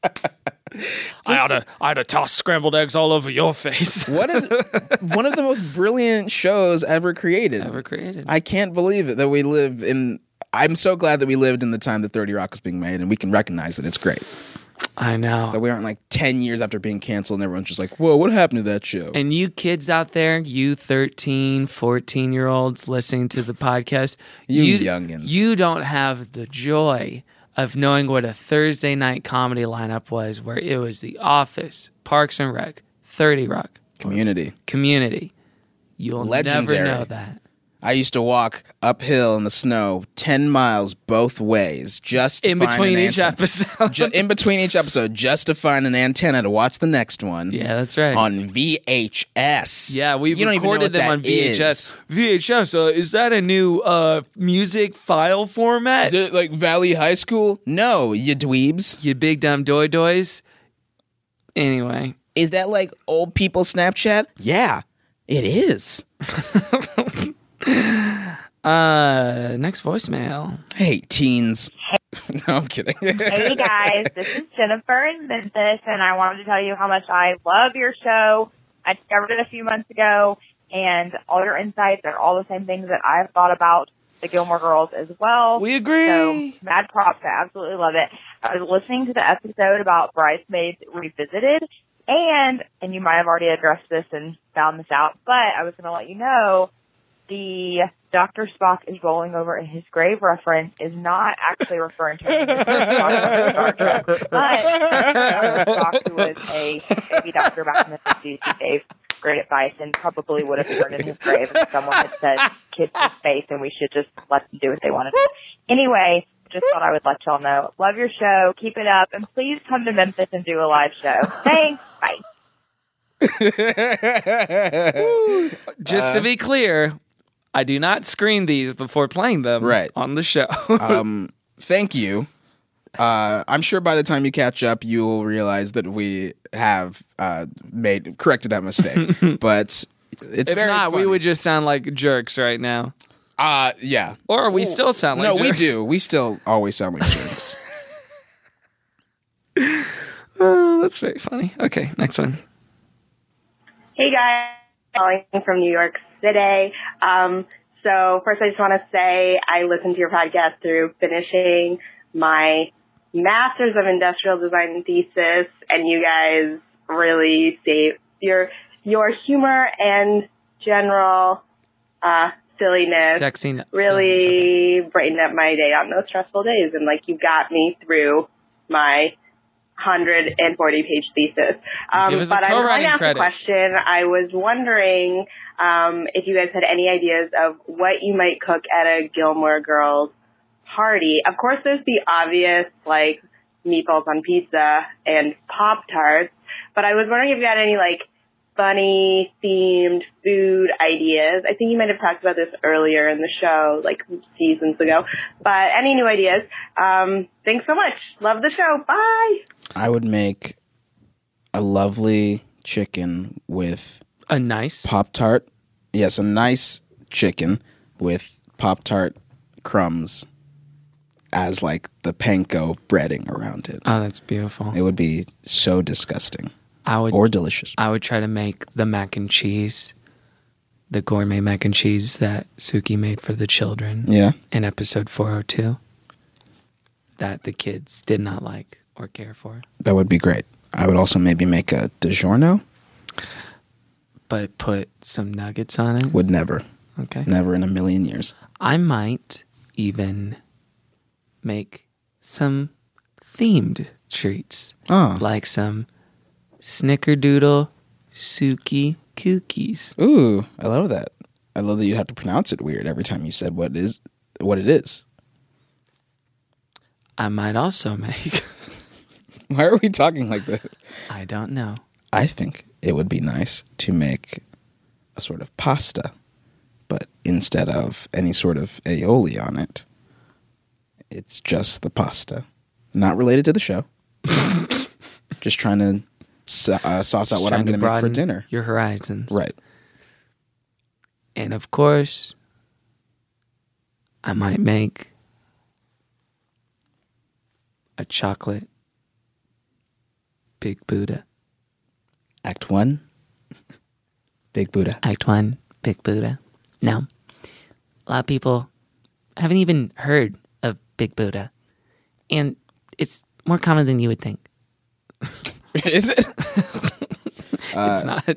I ought to toss scrambled eggs all over your face. One of the most brilliant shows ever created. I can't believe it that we live in... I'm so glad that we lived in the time that 30 Rock was being made and we can recognize it. It's great. I know. That we aren't like 10 years after being canceled and everyone's just like, whoa, what happened to that show? And you kids out there, you 13, 14-year-olds listening to the podcast. You youngins. You don't have the joy of knowing what a Thursday night comedy lineup was, where it was The Office, Parks and Rec, 30 Rock. Community. You'll Legendary. never know that. I used to walk uphill in the snow 10 miles both ways just to in find between an each episode. in between each episode, just to find an antenna to watch the next one. Yeah, that's right. On VHS. Yeah, we recorded them on VHS. VHS, is that a new music file format? Is it like Valley High School? No, you dweebs. You big dumb doy-doys. Anyway. Is that like old people Snapchat? Yeah, it is. Next voicemail. Hey, teens. No, I'm kidding. Hey, guys. This is Jennifer in Memphis, and I wanted to tell you how much I love your show. I discovered it a few months ago, and all your insights are all the same things that I've thought about the Gilmore Girls as well. We agree. So, mad props. I absolutely love it. I was listening to the episode about Bridesmaids Revisited, and you might have already addressed this and found this out, but I was going to let you know the Dr. Spock is rolling over in his grave reference is not actually referring to him as Star Trek, but Dr. Spock, who was a baby doctor back in the 50s, who gave great advice and probably would have turned in his grave if someone had said, kiss his face and we should just let them do what they want to do. Anyway, just thought I would let y'all know. Love your show. Keep it up. And please come to Memphis and do a live show. Thanks. Bye. Just to be clear, I do not screen these before playing them on the show. Thank you. I'm sure by the time you catch up, you will realize that we have corrected that mistake. But it's if very not, funny. we would just sound like jerks right now. Yeah. Or we still sound like No, we jerks? do. We still always sound like jerks. Oh, that's very funny. Okay, next one. Hey guys, calling from New York City. So first I just want to say I listened to your podcast through finishing my Master's of Industrial Design thesis, and you guys really saved your humor and general silliness Sexy. really brightened up my day on those stressful days, and like you got me through my 140-page thesis. Give us a But I was going co-writing to ask credit. a question. I was wondering if you guys had any ideas of what you might cook at a Gilmore Girls party. Of course, there's the obvious, like, meatballs on pizza and Pop-Tarts, but I was wondering if you had any, like, funny themed food ideas. I think you might have talked about this earlier in the show, like seasons ago, but any new ideas? Thanks so much. Love the show. Bye. I would make a lovely chicken with A nice Pop-Tart. Yes, a nice chicken with Pop-Tart crumbs as like the panko breading around it. Oh, that's beautiful. It would be so disgusting Or delicious. I would try to make the mac and cheese, the gourmet mac and cheese that Suki made for the children. Yeah. In episode 402, that the kids did not like or care for. That would be great. I would also maybe make a DiGiorno. But put some nuggets on it. Would never. Okay. Never in a million years. I might even make some themed treats. Oh. Like some Snickerdoodle Suki cookies. Ooh, I love that. I love that you have to pronounce it weird every time you said what it is. I might also make... Why are we talking like this? I don't know. I think it would be nice to make a sort of pasta, but instead of any sort of aioli on it, it's just the pasta. Not related to the show. Just trying to sauce out what I'm going to make for dinner. Your horizons. Right. And of course, I might make a chocolate Big Buddha. Act 1, Big Buddha. Act 1, Big Buddha. Now, a lot of people haven't even heard of Big Buddha. And it's more common than you would think. Is it? It's not.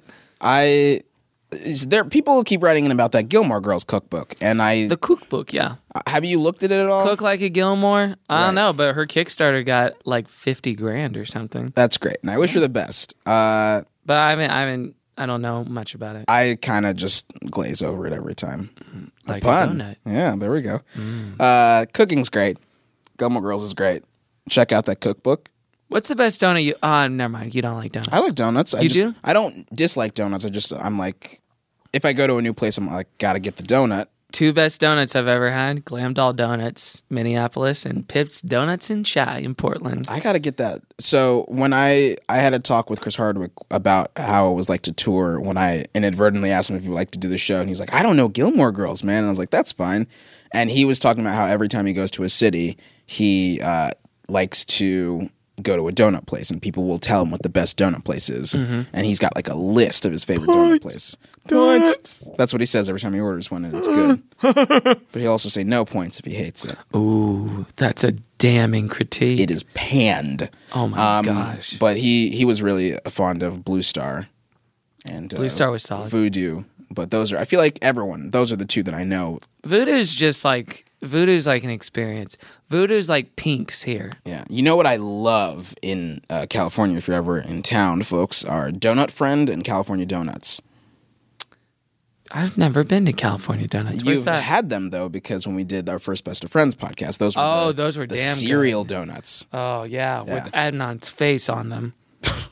People keep writing in about that Gilmore Girls cookbook, and The cookbook, yeah. Have you looked at it at all? Cook Like a Gilmore? I Right. don't know, but her Kickstarter got like $50,000 or something. That's great, and I wish her the best. But I don't know much about it. I kind of just glaze over it every time. Like a a pun. donut. Yeah, there we go. Cooking's great. Gilmore Girls is great. Check out that cookbook. What's the best donut you... never mind. You don't like donuts. I like donuts. You do? I don't dislike donuts. I'm like, if I go to a new place, I'm like, gotta get the donut. Two best donuts I've ever had: Glam Doll Donuts, Minneapolis, and Pips Donuts and Chai in Portland. I gotta get that. So when I had a talk with Chris Hardwick about how it was like to tour, when I inadvertently asked him if he would like to do the show, and he's like, I don't know Gilmore Girls, man. And I was like, that's fine. And he was talking about how every time he goes to a city, he likes to go to a donut place, and people will tell him what the best donut place is. Mm-hmm. And he's got like a list of his favorite donut place. Donuts. That's what he says every time he orders one, and it's good. But he'll also say no points if he hates it. Ooh, that's a damning critique. It is panned. Oh my gosh. But he was really fond of Blue Star and Blue Star was solid. Voodoo. But those are, I feel like those are the two that I know. Voodoo's like an experience. Voodoo's like Pink's here. Yeah. You know what I love in California, if you're ever in town, folks, are Donut Friend and California Donuts. I've never been to California Donuts. Where's You've that? had them, though, because when we did our first Best of Friends podcast, those were those were the damn cereal good. donuts. Oh, yeah, with Adnan's face on them.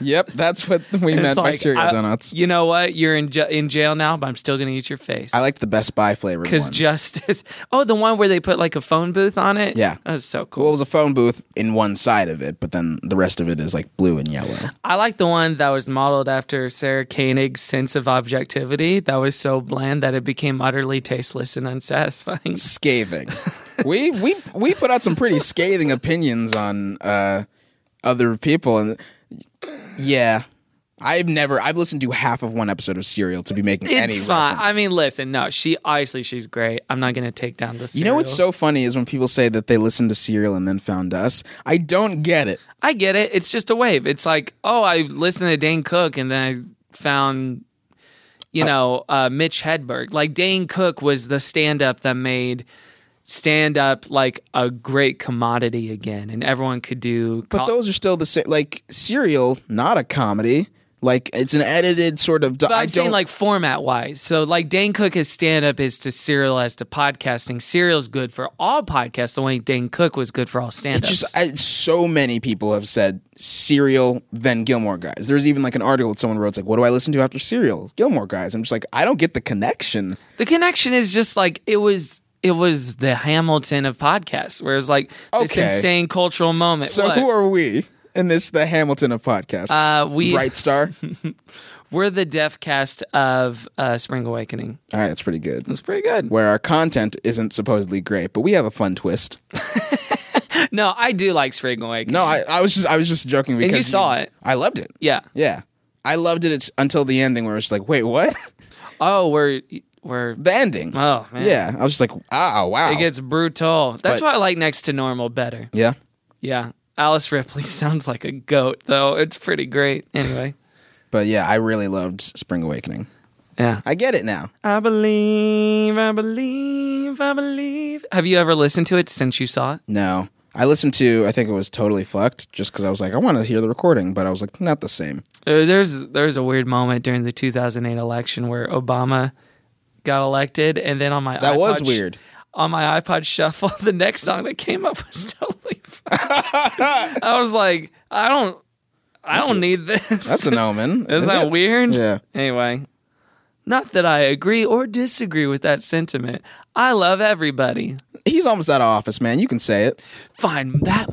Yep, that's what we meant by cereal donuts. You know what? You're in jail now, but I'm still going to eat your face. I like the Best Buy flavored one. Because Justice... Oh, the one where they put like a phone booth on it? Yeah. That's so cool. Well, it was a phone booth in one side of it, but then the rest of it is like blue and yellow. I like the one that was modeled after Sarah Koenig's sense of objectivity. That was so bland that it became utterly tasteless and unsatisfying. Scathing. we put out some pretty scathing opinions on other people, and yeah, I've listened to half of one episode of Serial to be making any It's fine. reference. I mean, listen, no, she's great. I'm not going to take down the Serial. You know what's so funny is when people say that they listened to Serial and then found us. I don't get it. I get it. It's just a wave. It's like, oh, I listened to Dane Cook and then I found, Mitch Hedberg. Like Dane Cook was the stand-up that made stand-up like a great commodity again, and everyone could do. But those are still the same. Like Serial, not a comedy. Like it's an edited sort of. But I'm saying like format-wise. So like Dane Cook, his stand-up is to Serial as to podcasting. Serial's good for all podcasts the way Dane Cook was good for all stand-ups. It's just so many people have said Serial, then Gilmore Guys. There's even like an article that someone wrote. It's like, what do I listen to after Serial? Gilmore Guys. I'm just like, I don't get the connection. The connection is just like it was the Hamilton of podcasts, where it's like this insane cultural moment. So who are we? And it's the Hamilton of podcasts. Bright Star. We're the deaf cast of Spring Awakening. All right, that's pretty good. That's pretty good. Where our content isn't supposedly great, but we have a fun twist. No, I do like Spring Awakening. No, I was just joking because and you saw it. I loved it. Yeah, I loved it until the ending, where it's like, wait, what? Oh, we're the ending. Oh man, yeah. I was just like, oh wow, it gets brutal. That's why I like Next to Normal better. Yeah, yeah. Alice Ripley sounds like a goat, though. It's pretty great. Anyway. But yeah, I really loved Spring Awakening. Yeah. I get it now. I believe. Have you ever listened to it since you saw it? No. I listened to, I think it was Totally Fucked, just because I was like, I want to hear the recording, but I was like, not the same. There's a weird moment during the 2008 election where Obama got elected, and then on my That was weird. On my iPod Shuffle, the next song that came up was Totally Fucked. I was like, I don't need this. That's an omen. Isn't that weird? Yeah. Anyway, not that I agree or disagree with that sentiment. I love everybody. He's almost out of office, man. You can say it. Fine, that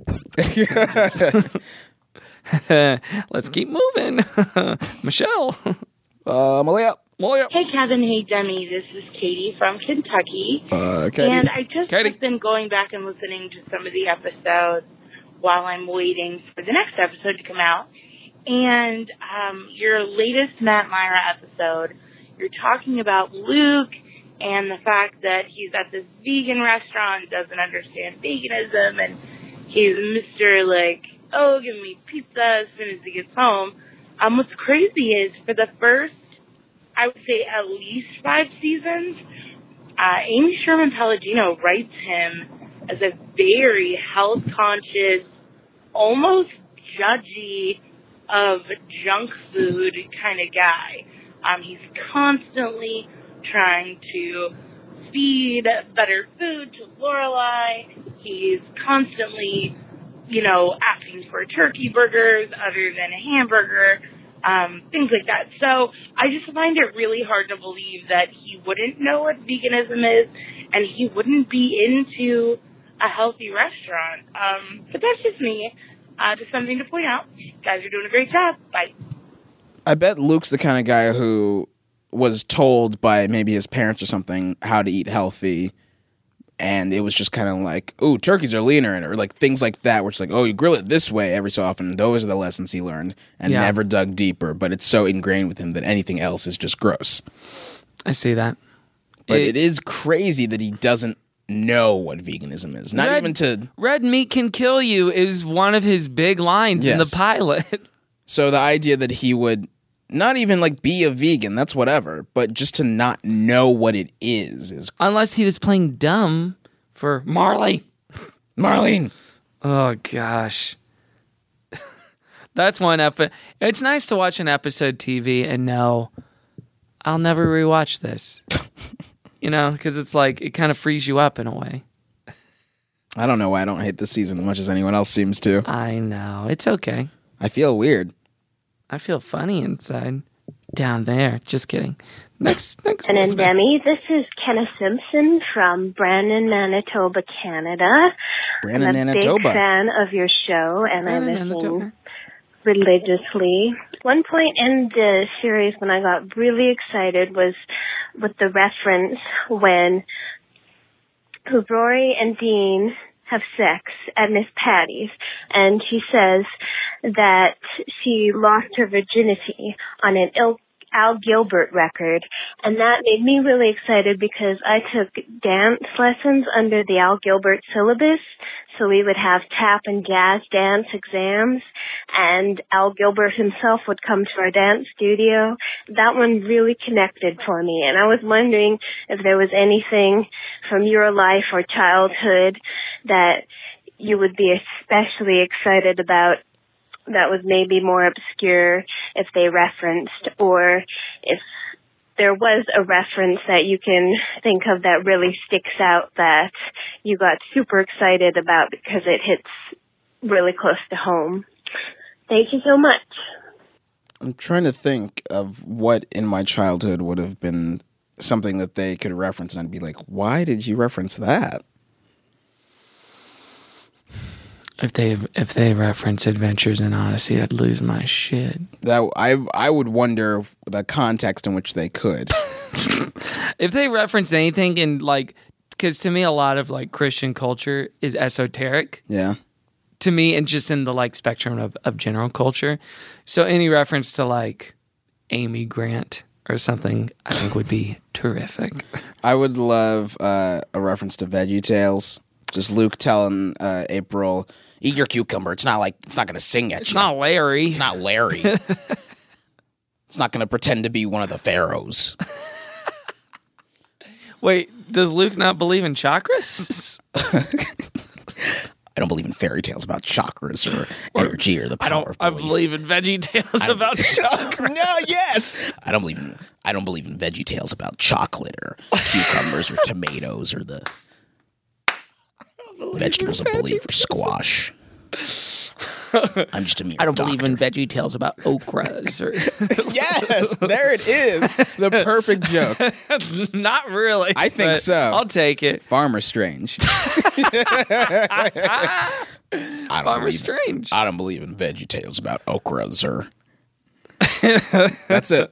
Let's keep moving. Michelle. Malia. Hey, Kevin. Hey, Demi. This is Katie from Kentucky. Katie. And I just have been going back and listening to some of the episodes while I'm waiting for the next episode to come out. And your latest Matt Myra episode, you're talking about Luke and the fact that he's at this vegan restaurant, doesn't understand veganism, and he's Mr. like, oh, give me pizza as soon as he gets home. What's crazy is for the first, I would say at least 5 seasons, Amy Sherman Palladino writes him as a very health conscious, almost judgy of junk food kind of guy. He's constantly trying to feed better food to Lorelai. He's constantly, asking for turkey burgers other than a hamburger, things like that. So I just find it really hard to believe that he wouldn't know what veganism is and he wouldn't be into a healthy restaurant. But that's just me. Just something to point out. You guys are doing a great job. Bye. I bet Luke's the kind of guy who was told by maybe his parents or something how to eat healthy, and it was just kind of like, ooh, turkeys are leaner, or like things like that, where it's like, oh, you grill it this way every so often. Those are the lessons he learned, and never dug deeper. But it's so ingrained with him that anything else is just gross. I see that. But it is crazy that he doesn't know what veganism is. Not even to... Red meat can kill you is one of his big lines in the pilot. So the idea that he would not even like be a vegan, that's whatever, but just to not know what it is unless he was playing dumb for Marlene. Oh gosh. That's one episode. It's nice to watch an episode TV and know I'll never rewatch this. Because it's like it kind of frees you up in a way. I don't know why I don't hate this season as much as anyone else seems to. I know. It's okay. I feel weird. I feel funny inside. Down there. Just kidding. Next. And then, voicemail. Demi, this is Kenna Simpson from Brandon, Manitoba, Canada. Brandon, I'm a Manitoba. big fan of your show, and I Brandon, listen Manitoba. religiously. One point in the series when I got really excited was with the reference when Rory and Dean have sex at Miss Patty's, and she says that she lost her virginity on an Al Gilbert record, and that made me really excited because I took dance lessons under the Al Gilbert syllabus, so we would have tap and jazz dance exams, and Al Gilbert himself would come to our dance studio. That one really connected for me, and I was wondering if there was anything from your life or childhood that you would be especially excited about that was maybe more obscure if they referenced, or if there was a reference that you can think of that really sticks out that you got super excited about because it hits really close to home. Thank you so much. I'm trying to think of what in my childhood would have been something that they could reference, and I'd be like, why did you reference that? If they reference Adventures in Odyssey, I'd lose my shit. That I would wonder the context in which they could. If they reference anything in because to me a lot of Christian culture is esoteric. Yeah. To me, and just in the spectrum of general culture. So any reference to Amy Grant or something, I think would be terrific. I would love a reference to VeggieTales. Just Luke telling April, eat your cucumber. It's not going to sing at you. It's not Larry. It's not Larry. It's not going to pretend to be one of the pharaohs. Wait, does Luke not believe in chakras? I don't believe in fairy tales about chakras or energy or the power of belief. I believe in VeggieTales about chakras. No, yes. I don't believe in VeggieTales about chocolate or cucumbers or tomatoes or the vegetables of belief or squash. I'm just a mere I don't doctor. believe in VeggieTales about okras. Or Yes, there it is. The perfect joke. Not really. I think but so. I'll take it. Farmer Strange. Farmer Strange. I don't believe in VeggieTales about okras or. That's it.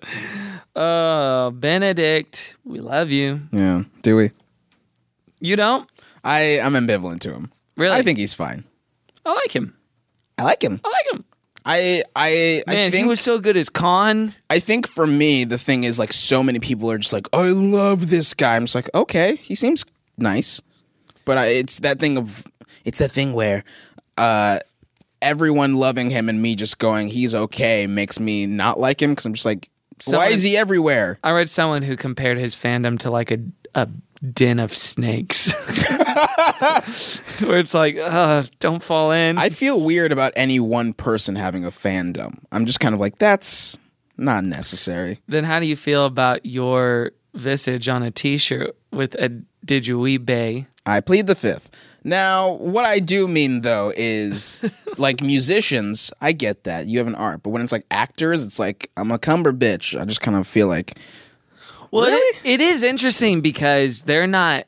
Benedict, we love you. Yeah. Do we? You don't? I'm ambivalent to him. Really? I think he's fine. I like him. I like him. I think he was so good as Khan. I think for me, the thing is so many people are just I love this guy. I'm just okay, he seems nice, but it's that thing where everyone loving him and me just going he's okay makes me not like him because I'm just why is he everywhere? I read someone who compared his fandom to a den of snakes. Where it's don't fall in. I feel weird about any one person having a fandom. I'm just kind of that's not necessary. Then how do you feel about your visage on a t-shirt with a Didgeridoo? I plead the fifth. Now, what I do mean, though, is musicians, I get that. You have an art. But when it's actors, it's I'm a cumber bitch. I just kind of feel well, really? It is interesting because they're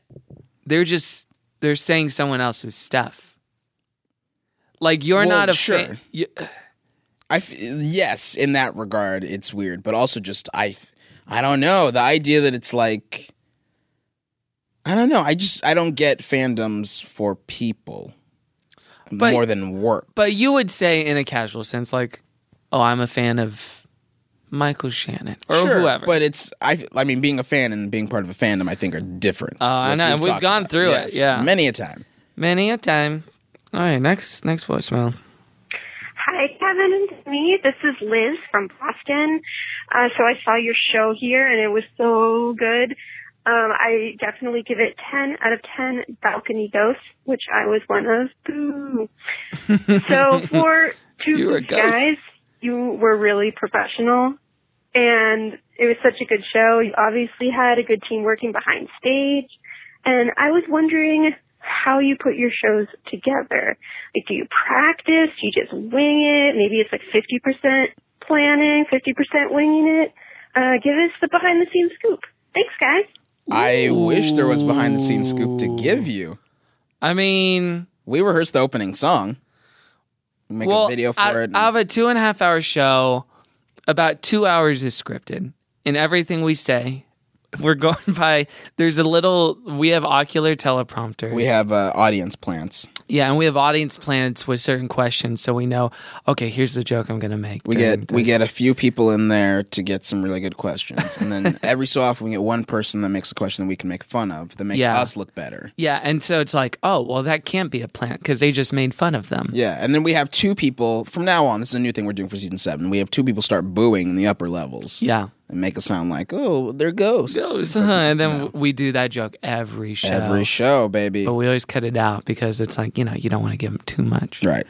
saying someone else's stuff. You're not a sure. fan. Yes, in that regard, it's weird. But also just, I don't know. The idea that it's I don't know. I don't get fandoms for people more than work. But you would say in a casual sense, I'm a fan of Michael Shannon or sure, whoever. But it's I mean being a fan and being part of a fandom I think are different. I know. We've gone through it. Yeah. Many a time. All right, next voicemail. Hi, Kevin and me. This is Liz from Boston. So I saw your show here and it was so good. I definitely give it 10 out of 10 balcony ghosts, which I was one of. Boo. So for two guys, you were really professional, and it was such a good show. You obviously had a good team working behind stage, and I was wondering how you put your shows together. Do you practice? Do you just wing it? Maybe it's 50% planning, 50% winging it. Give us the behind-the-scenes scoop. Thanks, guys. I wish there was behind-the-scenes scoop to give you. I mean, we rehearsed the opening song. Make a video for it. Out of a 2.5 hour show, about 2 hours is scripted. And everything we say, we're going by, we have ocular teleprompters. We have audience plants. Yeah, and we have audience plans with certain questions, so we know, okay, here's the joke I'm going to make. We get a few people in there to get some really good questions. And then every so often we get one person that makes a question that we can make fun of, that makes us look better. Yeah, and so it's like, oh, well, that can't be a plant because they just made fun of them. Yeah, and then we have two people, from now on, this is a new thing we're doing for season 7, we have two people start booing in the upper levels. Yeah. And make it sound like, oh, they're ghosts. Like, and then we do that joke every show. Every show, baby. But we always cut it out because it's like, you don't want to give them too much. Right.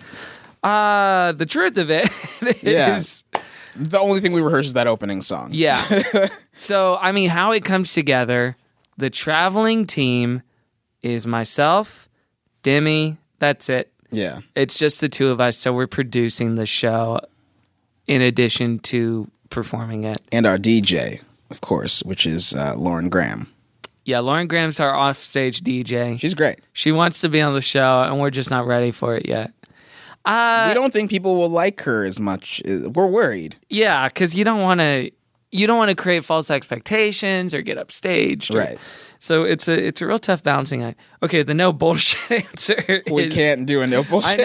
The truth of it is... The only thing we rehearse is that opening song. Yeah. So, I mean, how it comes together, the traveling team is myself, Demi, that's it. Yeah. It's just the two of us, so we're producing the show in addition to performing it. And our DJ, of course, which is Lauren Graham. Yeah, Lauren Graham's our offstage DJ. She's great. She wants to be on the show, and we're just not ready for it yet. We don't think people will like her as much. We're worried. Yeah, because you don't want to create false expectations or get upstaged. Right. So it's a real tough balancing act. Okay, the no bullshit answer. We can't do a no bullshit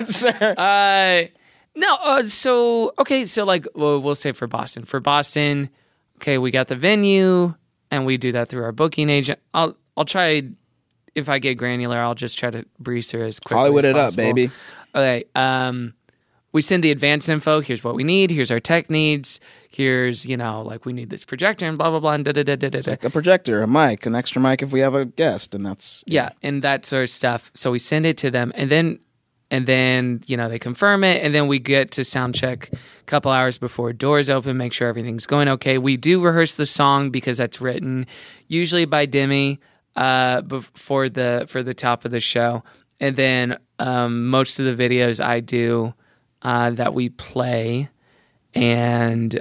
answer. No, so like we'll say for Boston. For Boston, okay, we got the venue and we do that through our booking agent. I'll try, if I get granular, I'll just try to breeze through as quickly Hollywood as it up, possible. baby. Okay, we send the advance info. Here's what we need. Here's our tech needs. Here's, like we need this projector and blah, blah, blah, and da-da-da-da-da. Like a projector, a mic, an extra mic if we have a guest, and that's... Yeah, and that sort of stuff. So we send it to them, and then they confirm it, and then we get to sound check a couple hours before doors open, make sure everything's going okay. We do rehearse the song because that's written usually by Demi for the top of the show, and then most of the videos I do that we play. And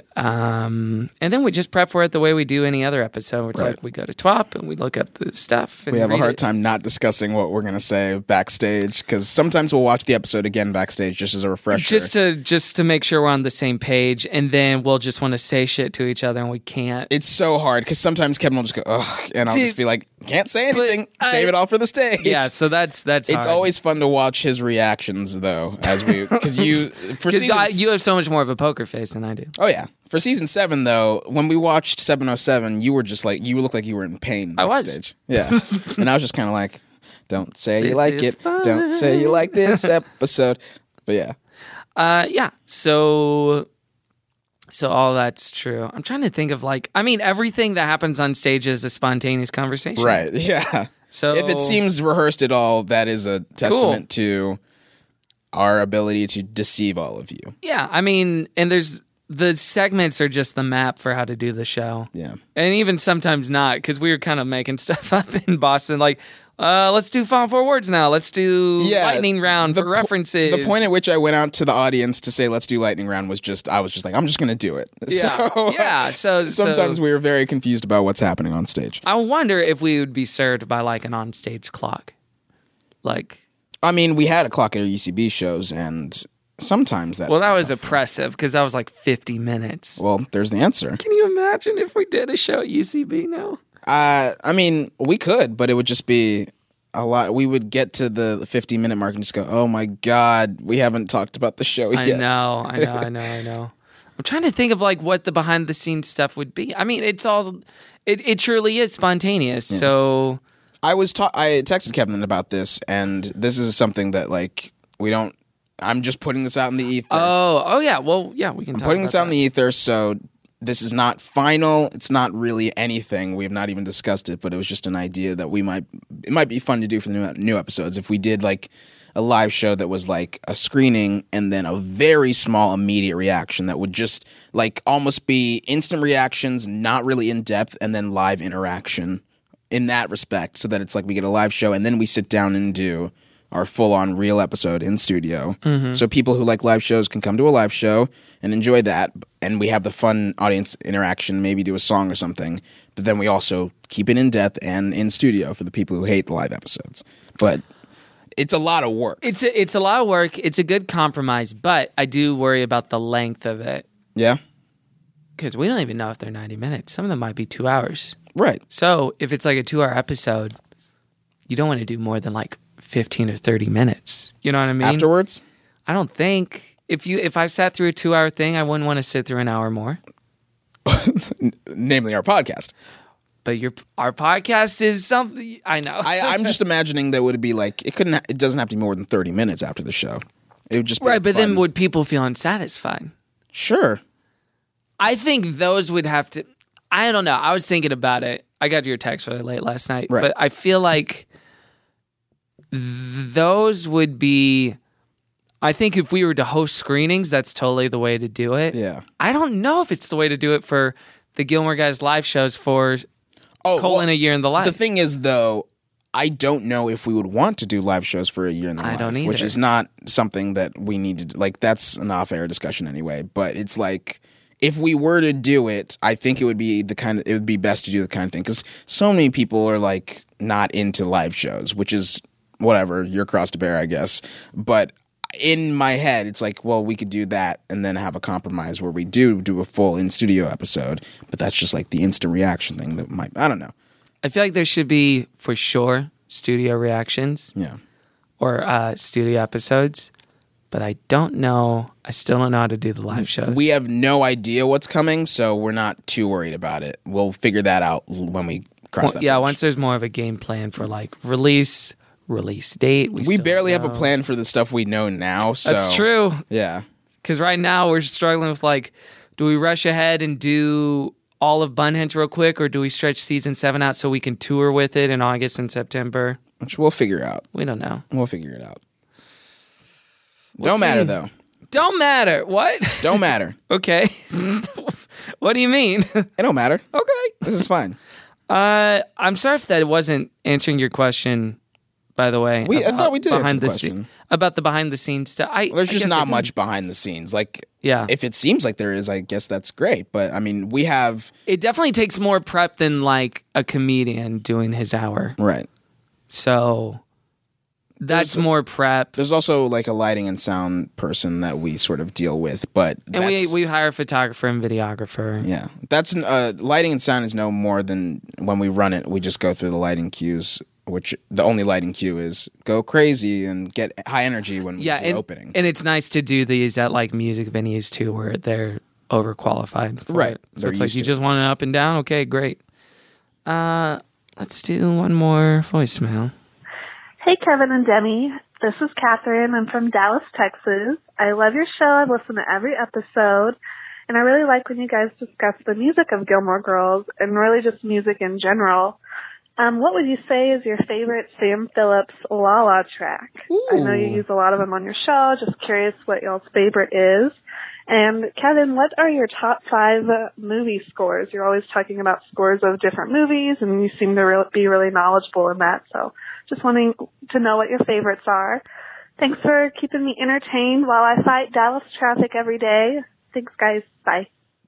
then we just prep for it the way we do any other episode. It's like we go to TWAP and we look up the stuff. And we have a hard it. time not discussing what we're going to say backstage because sometimes we'll watch the episode again backstage just as a refresher. Just to make sure we're on the same page, and then we'll just want to say shit to each other and we can't. It's so hard because sometimes Kevin will just go, ugh, and I'll just be like, can't say anything. Save it all for the stage. Yeah, so that's It's hard. always fun to watch his reactions though, because you have so much more of a poker face than I do. Oh yeah, for season 7 though, when we watched 707, you were just like you looked like you were in pain backstage. I was. Yeah, and I was just kind of like, don't say you like it, don't say you like this episode, but yeah, yeah. So all that's true. I'm trying to think of everything that happens on stage is a spontaneous conversation. Right. Yeah. So if it seems rehearsed at all, that is a testament to our ability to deceive all of you. Yeah. And the segments are just the map for how to do the show. Yeah. And even sometimes not, because we were kind of making stuff up in Boston, like, let's do Final Four Words now. Let's do lightning round for references. The point at which I went out to the audience to say, let's do lightning round was I was just like, I'm just going to do it. Yeah. So sometimes we were very confused about what's happening on stage. I wonder if we would be served by like an onstage clock. We had a clock at our UCB shows, and sometimes that... Well, that was oppressive, because that was like 50 minutes. Well, there's the answer. Can you imagine if we did a show at UCB now? We could, but it would just be a lot. We would get to the 50-minute mark and just go, oh my God, we haven't talked about the show yet. I know. I'm trying to think of what the behind-the-scenes stuff would be. It's all... It truly is spontaneous, so... I texted Kevin about this, and this is something that we don't. I'm just putting this out in the ether. Oh yeah. Well, yeah, we can. I'm putting this out in the ether, so this is not final. It's not really anything. We have not even discussed it, but it was just an idea that it might be fun to do for the new episodes if we did a live show that was like a screening and then a very small immediate reaction that would just almost be instant reactions, not really in depth, and then live interaction. In that respect, so that it's we get a live show and then we sit down and do our full-on real episode in studio. Mhm. So people who like live shows can come to a live show and enjoy that, and we have the fun audience interaction, maybe do a song or something, but then we also keep it in depth and in studio for the people who hate the live episodes. But it's a lot of work. It's a lot of work. It's a good compromise, but I do worry about the length of it. Yeah? Because we don't even know if they're 90 minutes. Some of them might be 2 hours. Right. So if it's like a 2-hour episode, you don't want to do more than like 15 or 30 minutes. You know what I mean? Afterwards? I don't think. If I sat through a 2-hour thing, I wouldn't want to sit through an hour more. Namely our podcast. But our podcast is something. I know. I'm just imagining that would be like it doesn't have to be more than 30 minutes after the show. It would just be right. But then fun. would people feel unsatisfied? Sure. I think those would have to. I don't know. I was thinking about it. I got your text really late last night, Right. but I feel like those would be. I think if we were to host screenings, that's totally the way to do it. Yeah. I don't know if it's the way to do it for the Gilmore Guys live shows for a year in the life. The thing is, though, I don't know if we would want to do live shows for a year in the life. I don't either. Which is not something that we need to do. Like, that's an off-air discussion anyway. But it's like, if we were to do it, I think it would be it would be best to do the kind of thing. Because so many people are, like, not into live shows, which is whatever, your cross to bear, I guess. But in my head, it's like, well, we could do that and then have a compromise where we do a full in-studio episode. But that's just like the instant reaction thing that might, I don't know. I feel like there should be, for sure, studio reactions. Yeah. Or studio episodes. But I don't know. I still don't know how to do the live shows. We have no idea what's coming, so we're not too worried about it. We'll figure that out when we cross that Yeah, bridge. once there's more of a game plan for like release date. We barely have a plan for the stuff we know now. So That's true. Yeah. Because right now we're struggling with like, do we rush ahead and do all of Bunhenge real quick, or do we stretch season 7 out so we can tour with it in August and September? Which we'll figure out. We don't know. We'll figure it out. We'll Don't matter, see. though. Don't matter. What? Don't matter. Okay. What do you mean? It don't matter. Okay. This is fine. I'm sorry if that wasn't answering your question, by the way. I thought we did answer the the question. about the behind the scenes stuff. There's just not much behind the scenes. Like, Yeah. if it seems like there is, I guess that's great. But, I mean, we have... It definitely takes more prep than like a comedian doing his hour. Right. So that's more prep. There's also, like, a lighting and sound person that we sort of deal with, but And we hire a photographer and videographer. Yeah, that's lighting and sound is no more than when we run it. We just go through the lighting cues, which the only lighting cue is go crazy and get high energy when Yeah, we're opening. And it's nice to do these at like music venues too, where they're overqualified. For Right. it. So They're it's like used you to just want it up and down. Okay, great. Let's do one more voicemail. Hey, Kevin and Demi. This is Catherine. I'm from Dallas, Texas. I love your show. I've listened to every episode. And I really like when you guys discuss the music of Gilmore Girls and really just music in general. What would you say is your favorite Sam Phillips La La track? I know you use a lot of them on your show. Just curious what y'all's favorite is. And Kevin, what are your top 5 movie scores? You're always talking about scores of different movies, and you seem to be really knowledgeable in that. So just wanting to know what your favorites are. Thanks for keeping me entertained while I fight Dallas traffic every day. Thanks, guys. Bye.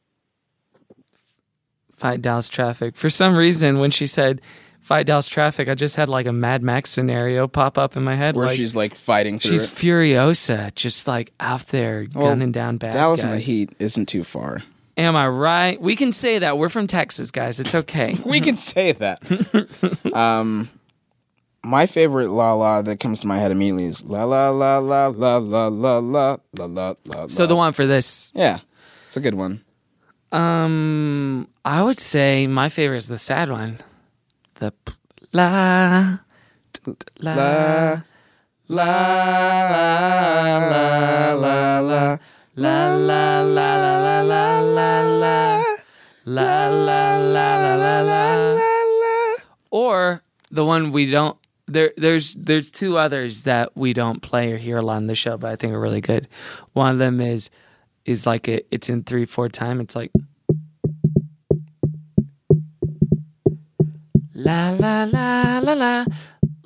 Fight Dallas traffic. For some reason, when she said fight Dallas traffic, I just had like a Mad Max scenario pop up in my head. Where like, she's like fighting through she's it. Furiosa, just like out there gunning down bad Dallas guys. in the heat isn't too far. Am I right? We can say that. We're from Texas, guys. It's okay. We can say that. My favorite la la that comes to my head immediately is la la la la la la la la la la la. So the one for this. Yeah, it's a good one. I would say my favorite is the sad one. The la la la la la la la la la la la la la la la la. Or the one we don't. There's 2 others that we don't play or hear a lot on the show, but I think are really good. One of them is like it's in 3/4 time. It's like la la la la la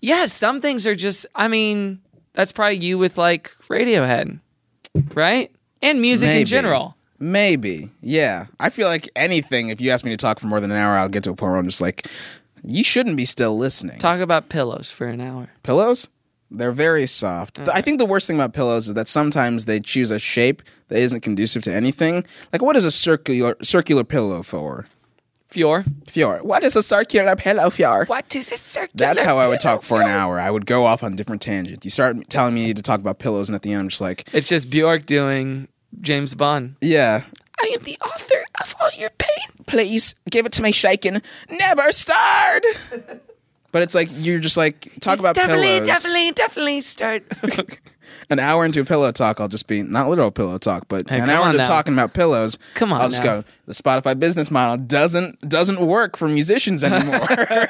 Yeah, some things are just, I mean, that's probably you with like Radiohead, right? And music in general. Maybe. Yeah. I feel like anything, if you ask me to talk for more than an hour, I'll get to a point where I'm just like, you shouldn't be still listening. Talk about pillows for an hour. Pillows? They're very soft. Okay. I think the worst thing about pillows is that sometimes they choose a shape that isn't conducive to anything. Like, what is a circular pillow for? Fjord. What is a circular pillow for? What is a circular That's how I would talk for an pillow hour. I would go off on different tangents. You start telling me to talk about pillows, and at the end, I'm just like... It's just Bjork doing James Bond. Yeah. I am the author of all your pain. Please, give it to me shaken. Never start! But it's like, you're just like, talk about pillows. Definitely start. An hour into a pillow talk, I'll just be, not literal pillow talk, but Hey, an come hour on into now. talking about pillows, Come on I'll just now. go, the Spotify business model doesn't work for musicians anymore.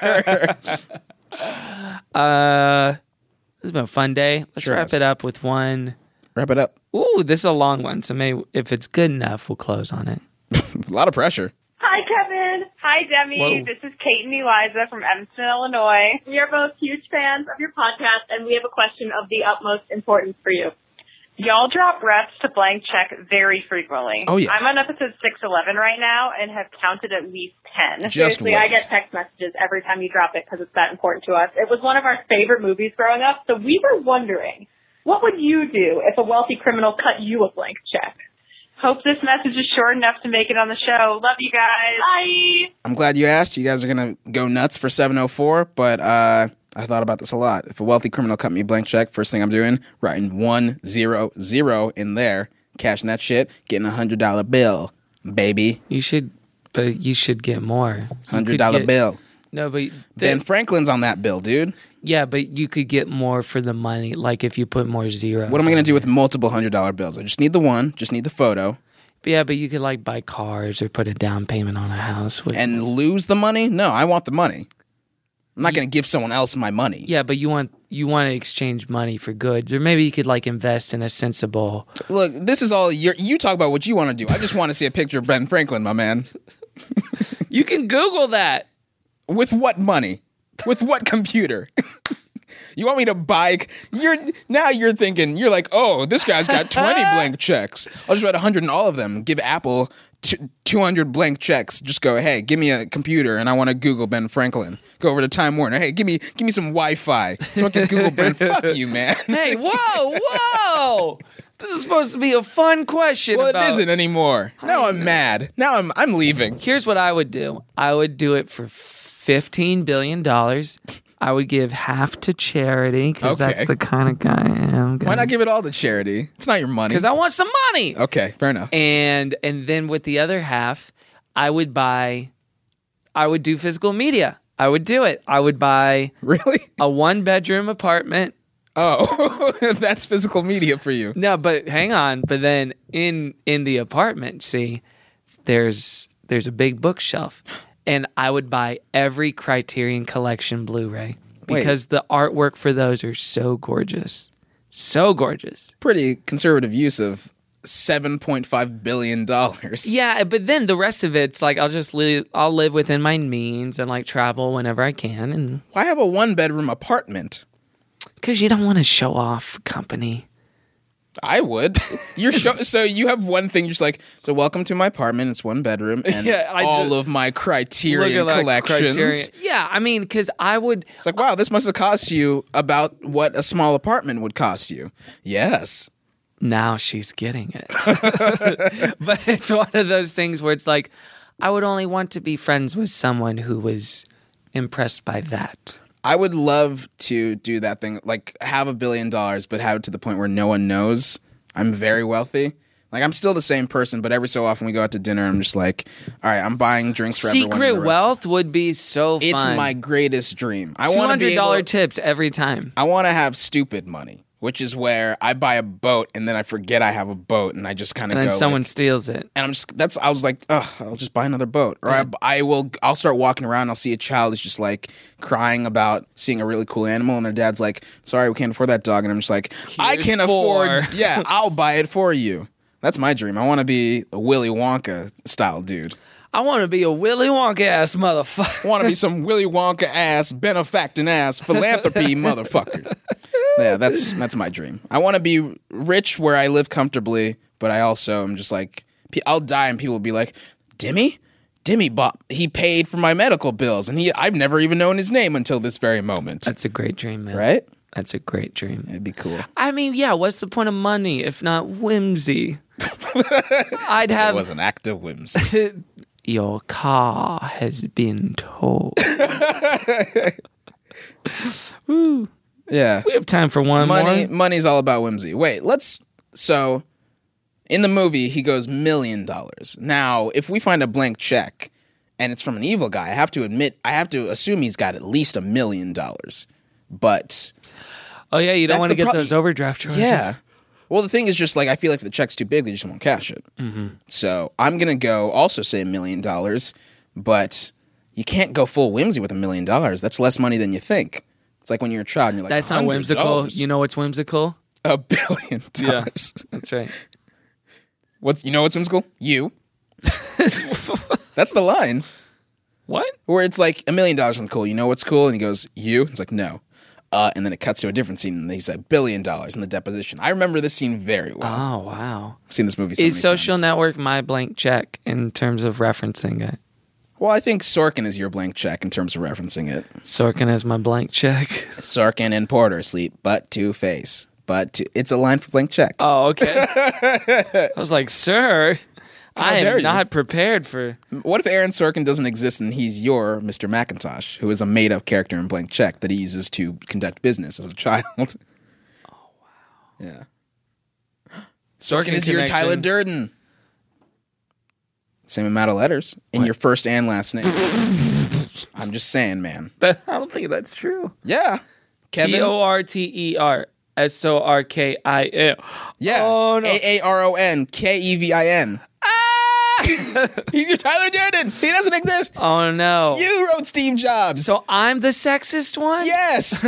This has been a fun day. Let's Sure wrap has. it up with one. Wrap it up. Ooh, this is a long one, so maybe if it's good enough, we'll close on it. A lot of pressure. Hi, Kevin. Hi, Demi. Whoa. This is Kate and Eliza from Evanston, Illinois. We are both huge fans of your podcast, and we have a question of the utmost importance for you. Y'all drop refs to blank check very frequently. Oh, yeah. I'm on episode 611 right now and have counted at least 10. Just Seriously, I wait. get text messages every time you drop it because it's that important to us. It was one of our favorite movies growing up, so we were wondering, what would you do if a wealthy criminal cut you a blank check? Hope this message is short enough to make it on the show. Love you guys. Bye. I'm glad you asked. You guys are going to go nuts for 704, but I thought about this a lot. If a wealthy criminal cut me a blank check, first thing I'm doing, writing 100 in there, cashing that shit, getting a $100 bill, baby. You should get more. $100 bill. No, but Ben Franklin's on that bill, dude. Yeah, but you could get more for the money, like if you put more zeros. What am I going to do with multiple $100 bills? I just need the one, just need the photo. But yeah, but you could like buy cars or put a down payment on a house. And lose the money? No, I want the money. I'm not going to give someone else my money. Yeah, but you want to exchange money for goods, or maybe you could like invest in a sensible. Look, this is all you talk about what you want to do. I just want to see a picture of Ben Franklin, my man. You can Google that. With what money? With what computer? You want me to buy? You're thinking, you're like, oh, this guy's got 20 blank checks. I'll just write 100 in all of them. Give Apple 200 blank checks. Just go, hey, give me a computer and I want to Google Ben Franklin. Go over to Time Warner. Hey, give me some Wi-Fi so I can Google Ben. Fuck you, man. Hey, whoa! This is supposed to be a fun question. Well, it isn't anymore. Now I'm mad. Now I'm leaving. Here's what I would do. I would do it for $15 billion. I would give half to charity because that's the kind of guy I am. Why not give it all to charity? It's not your money. Because I want some money. Okay, fair enough. And then with the other half, I would do physical media. I would do it. I would buy really a 1-bedroom apartment. Oh, that's physical media for you. No, but hang on. But then in the apartment, see, there's a big bookshelf. And I would buy every Criterion Collection Blu-ray because the artwork for those are so gorgeous. So gorgeous. Pretty conservative use of $7.5 billion. Yeah, but then the rest of it's like I'll live within my means and like travel whenever I can. And why have a 1-bedroom apartment? Because you don't want to show off company. I would. So you have one thing. You're just like, so welcome to my apartment. It's 1 bedroom and all of my Criterion collections. Criterion. Yeah, I mean, because I would. It's like, wow, this must have cost you about what a small apartment would cost you. Yes. Now she's getting it. But it's one of those things where it's like, I would only want to be friends with someone who was impressed by that. I would love to do that thing, like have $1 billion, but have it to the point where no one knows I'm very wealthy. Like, I'm still the same person, but every so often we go out to dinner, I'm just like, all right, I'm buying drinks for everyone. Secret wealth would be so fun. It's my greatest dream. I want to be $200 tips every time. I want to have stupid money, which is where I buy a boat and then I forget I have a boat and I just kind of go. And then someone like, steals it. And I was like, I'll just buy another boat. Or I'll start walking around. I'll see a child who's just like crying about seeing a really cool animal. And their dad's like, sorry, we can't afford that dog. And I'm just like, I can afford. Yeah, I'll buy it for you. That's my dream. I want to be a Willy Wonka style dude. I want to be a Willy Wonka ass motherfucker. I want to be some Willy Wonka ass, benefacting ass, philanthropy motherfucker. Yeah, that's my dream. I want to be rich where I live comfortably, but I also am just like, I'll die and people will be like, Demi bought, he paid for my medical bills, and I've never even known his name until this very moment. That's a great dream, man. Right? That's a great dream. It'd be cool. I mean, yeah, what's the point of money if not whimsy? I'd have... It was an act of whimsy. Your car has been towed. Woo. Yeah. We have time for one more. Money's all about whimsy. Wait, so in the movie, he goes $1 million. Now, if we find a blank check and it's from an evil guy, I have to assume he's got at least $1 million. But oh yeah, you don't want to get those overdraft charges. Yeah. Well, the thing is just like, I feel like if the check's too big, they just won't cash it. Mm-hmm. So I'm going to also say $1 million, but you can't go full whimsy with $1 million. That's less money than you think. It's like when you're a child and you're like, that's not whimsical. You know what's whimsical? $1 billion. Yeah, that's right. What's whimsical? You. That's the line. What? Where it's like $1 million is cool. You know what's cool? And he goes, you? It's like, no. And then it cuts to a different scene, and he said $1 billion in the deposition. I remember this scene very well. Oh, wow. I've seen this movie so many Is Social times. Network my blank check in terms of referencing it? Well, I think Sorkin is your blank check in terms of referencing it. Sorkin is my blank check. Sorkin and Porter sleep butt to face. It's a line for blank check. Oh, okay. I was like, sir, I am not prepared for... What if Aaron Sorkin doesn't exist and he's your Mr. McIntosh, who is a made-up character in blank check that he uses to conduct business as a child? Oh, wow. Yeah. Sorkin is your Tyler Durden. Same amount of letters in your first and last name. I'm just saying, man. I don't think that's true. Yeah. Kevin. Porter Sorkin. Yeah. Oh, no. AARONKEVIN. He's your Tyler Durden. He doesn't exist. Oh, no. You wrote Steve Jobs. So I'm the sexist one? Yes.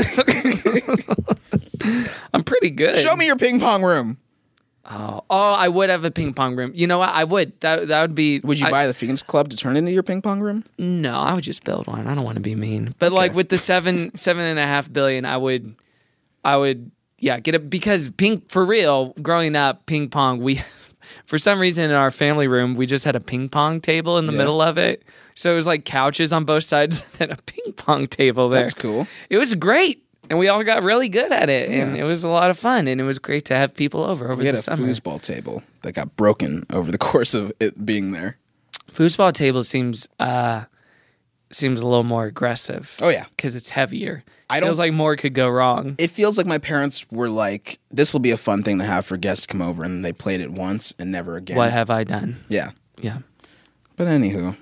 I'm pretty good. Show me your ping pong room. Oh, I would have a ping pong room. You know what? I would. That would be... Would you buy the Phoenix Club to turn into your ping pong room? No, I would just build one. I don't want to be mean. But like with the $7.5 billion, I would get it, because for real, growing up, ping pong, for some reason in our family room, we just had a ping pong table in the middle of it. So it was like couches on both sides and a ping pong table there. That's cool. It was great. And we all got really good at it. And it was a lot of fun. And it was great to have people over the summer. We had a foosball table that got broken over the course of it being there. Foosball table seems a little more aggressive. Oh, yeah. Because it's heavier. Feels like more could go wrong. It feels like my parents were like, this will be a fun thing to have for guests to come over, and they played it once and never again. What have I done? Yeah. Yeah. But anywho.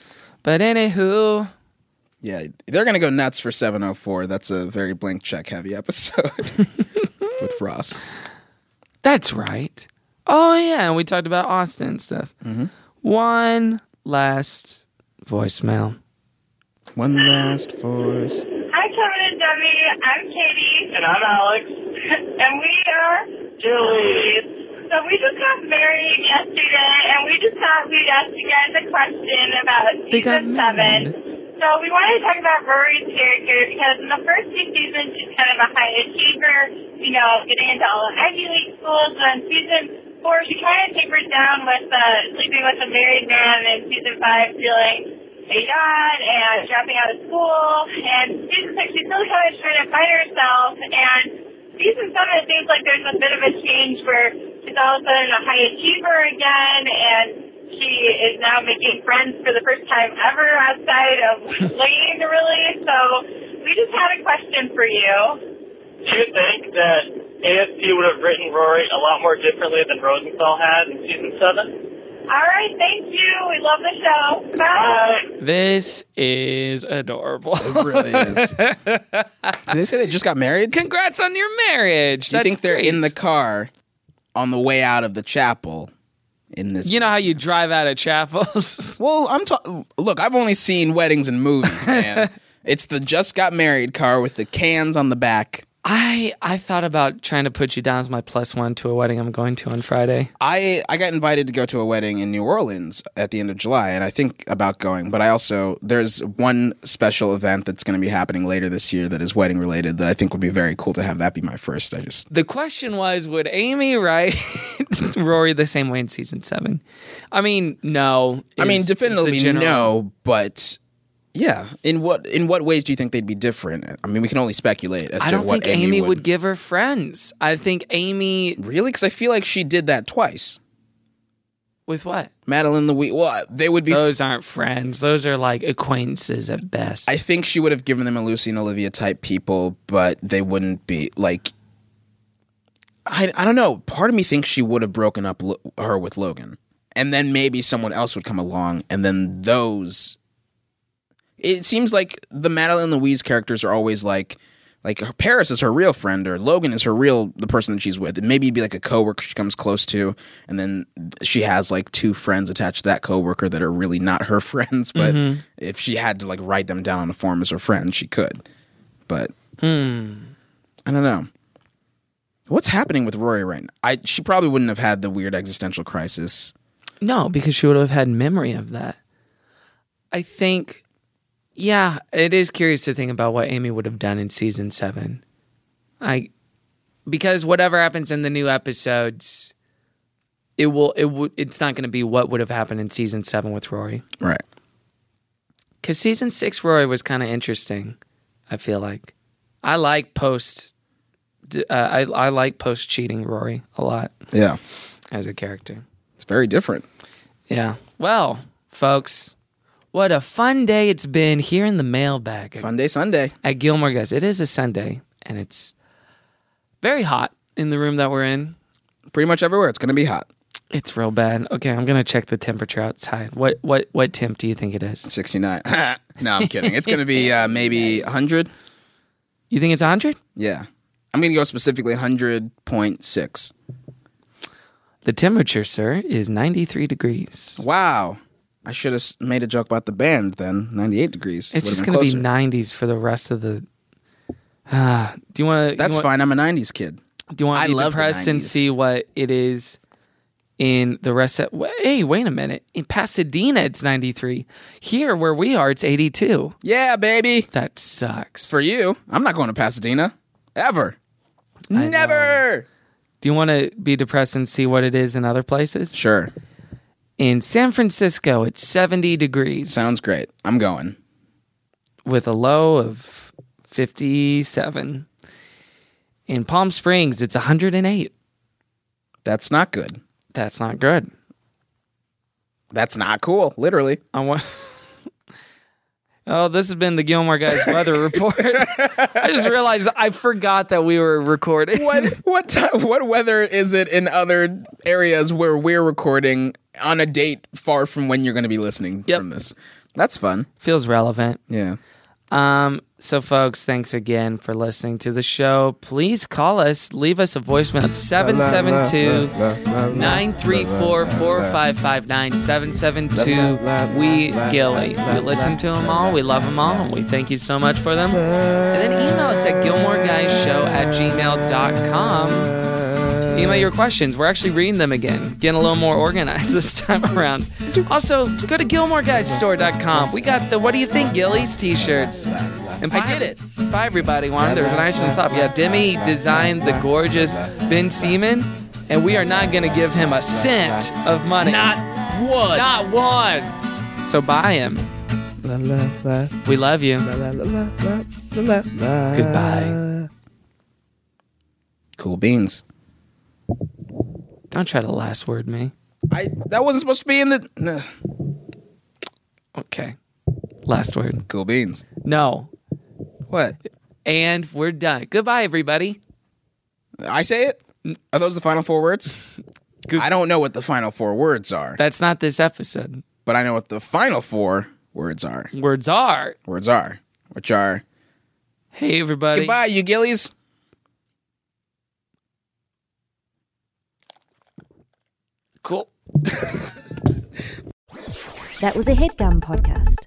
Yeah, they're going to go nuts for 704. That's a very blank check heavy episode with Ross. That's right. Oh, yeah, and we talked about Austin and stuff. Mm-hmm. One last voicemail. One last voice. Hi, Kevin and Debbie. I'm Katie. And I'm Alex. And we are Julie. So we just got married yesterday, and we just thought we'd ask you guys a question about season 7. So we wanted to talk about Rory's character, because in the first 2 seasons, she's kind of a high achiever, getting into all the Ivy League schools. And in season 4, she kind of tapered down with sleeping with a married man, and in season 5, feeling a god and dropping out of school. And season 6, she's still kind of trying to find herself. And season 7, it seems like there's a bit of a change where she's all of a sudden a high achiever again, and she is now making friends for the first time ever outside of Lane, really. So we just had a question for you. Do you think that ASP would have written Rory a lot more differently than Rosenthal had in season 7? All right, thank you. We love the show. Bye. This is adorable. It really is. Did they say they just got married? Congrats on your marriage. Do you think they're in the car on the way out of the chapel? In this, you know how you drive out of chapels? Well, look, I've only seen weddings in movies, man. It's the just got married car with the cans on the back. I thought about trying to put you down as my +1 to a wedding I'm going to on Friday. I got invited to go to a wedding in New Orleans at the end of July, and I think about going. But there's one special event that's going to be happening later this year that is wedding related that I think would be very cool to have that be my first. The question was, would Amy write Rory the same way in season 7? I mean, no. Definitively no, but... Yeah. In what ways do you think they'd be different? I mean, we can only speculate as to what Amy would... I don't think Amy would give her friends. I think Amy... Really? Because I feel like she did that twice. With what? Madeline Louise. Well, they would be... Those aren't friends. Those are like acquaintances at best. I think she would have given them a Lucy and Olivia type people, but they wouldn't be like... I don't know. Part of me thinks she would have broken up her with Logan. And then maybe someone else would come along, and then those... It seems like the Madeline Louise characters are always like Paris is her real friend, or Logan is the person that she's with. And maybe it'd be like a coworker she comes close to, and then she has like 2 friends attached to that coworker that are really not her friends. But if she had to like write them down on a form as her friend, she could. But I don't know. What's happening with Rory right now? She probably wouldn't have had the weird existential crisis. No, because she would have had memory of that. I think... Yeah, it is curious to think about what Amy would have done in season 7. Because whatever happens in the new episodes, it's not going to be what would have happened in season 7 with Rory. Right. Because season 6 Rory was kind of interesting, I feel like. I like post cheating Rory a lot. Yeah. As a character. It's very different. Yeah. Well, folks... What a fun day it's been here in the mailbag. Fun day Sunday. At Gilmore Guys. It is a Sunday, and it's very hot in the room that we're in. Pretty much everywhere. It's going to be hot. It's real bad. Okay, I'm going to check the temperature outside. What temp do you think it is? 69. No, I'm kidding. It's going to be maybe 100. You think it's 100? Yeah. I'm going to go specifically 100.6. The temperature, sir, is 93 degrees. Wow. I should have made a joke about the band then. 98 degrees. It's just going to be 90s for the rest of the... do you want to... That's fine. I'm a 90s kid. Do you want to be depressed and see what it is in the rest of... Hey, wait a minute. In Pasadena, it's 93. Here, where we are, it's 82. Yeah, baby. That sucks. For you. I'm not going to Pasadena. Ever. Never. Do you want to be depressed and see what it is in other places? Sure. In San Francisco, it's 70 degrees. Sounds great. I'm going. With a low of 57. In Palm Springs, it's 108. That's not good. That's not good. That's not cool, literally. Oh, this has been the Gilmore Guys weather report. I just realized I forgot that we were recording. What weather is it in other areas where we're recording on a date far from when you're going to be listening from this? That's fun. Feels relevant. Yeah. So, folks, thanks again for listening to the show. Please call us. Leave us a voicemail at 772-934-4559. 772-WE-GILLY. We listen to them all. We love them all. And we thank you so much for them. And then email us at gilmoreguyshow@gmail.com. Email your questions. We're actually reading them again. Getting a little more organized this time around. Also, go to GilmoreGuysStore.com. We got the What Do You Think Gillies t-shirts. And I did it. Bye, everybody. There's an nice one stop. Yeah, Demi designed the gorgeous Ben Seaman, and we are not going to give him a cent of money. Not one. Not one. So buy him. We love you. Goodbye. Cool beans. Don't try to last word me. That wasn't supposed to be in the... Okay. Last word. Cool beans. No. What? And we're done. Goodbye, everybody. I say it? Are those the final 4 words? I don't know what the final 4 words are. That's not this episode. But I know what the final 4 words are. Words are. Which are... Hey, everybody. Goodbye, you gillies. Cool. That was a HeadGum podcast.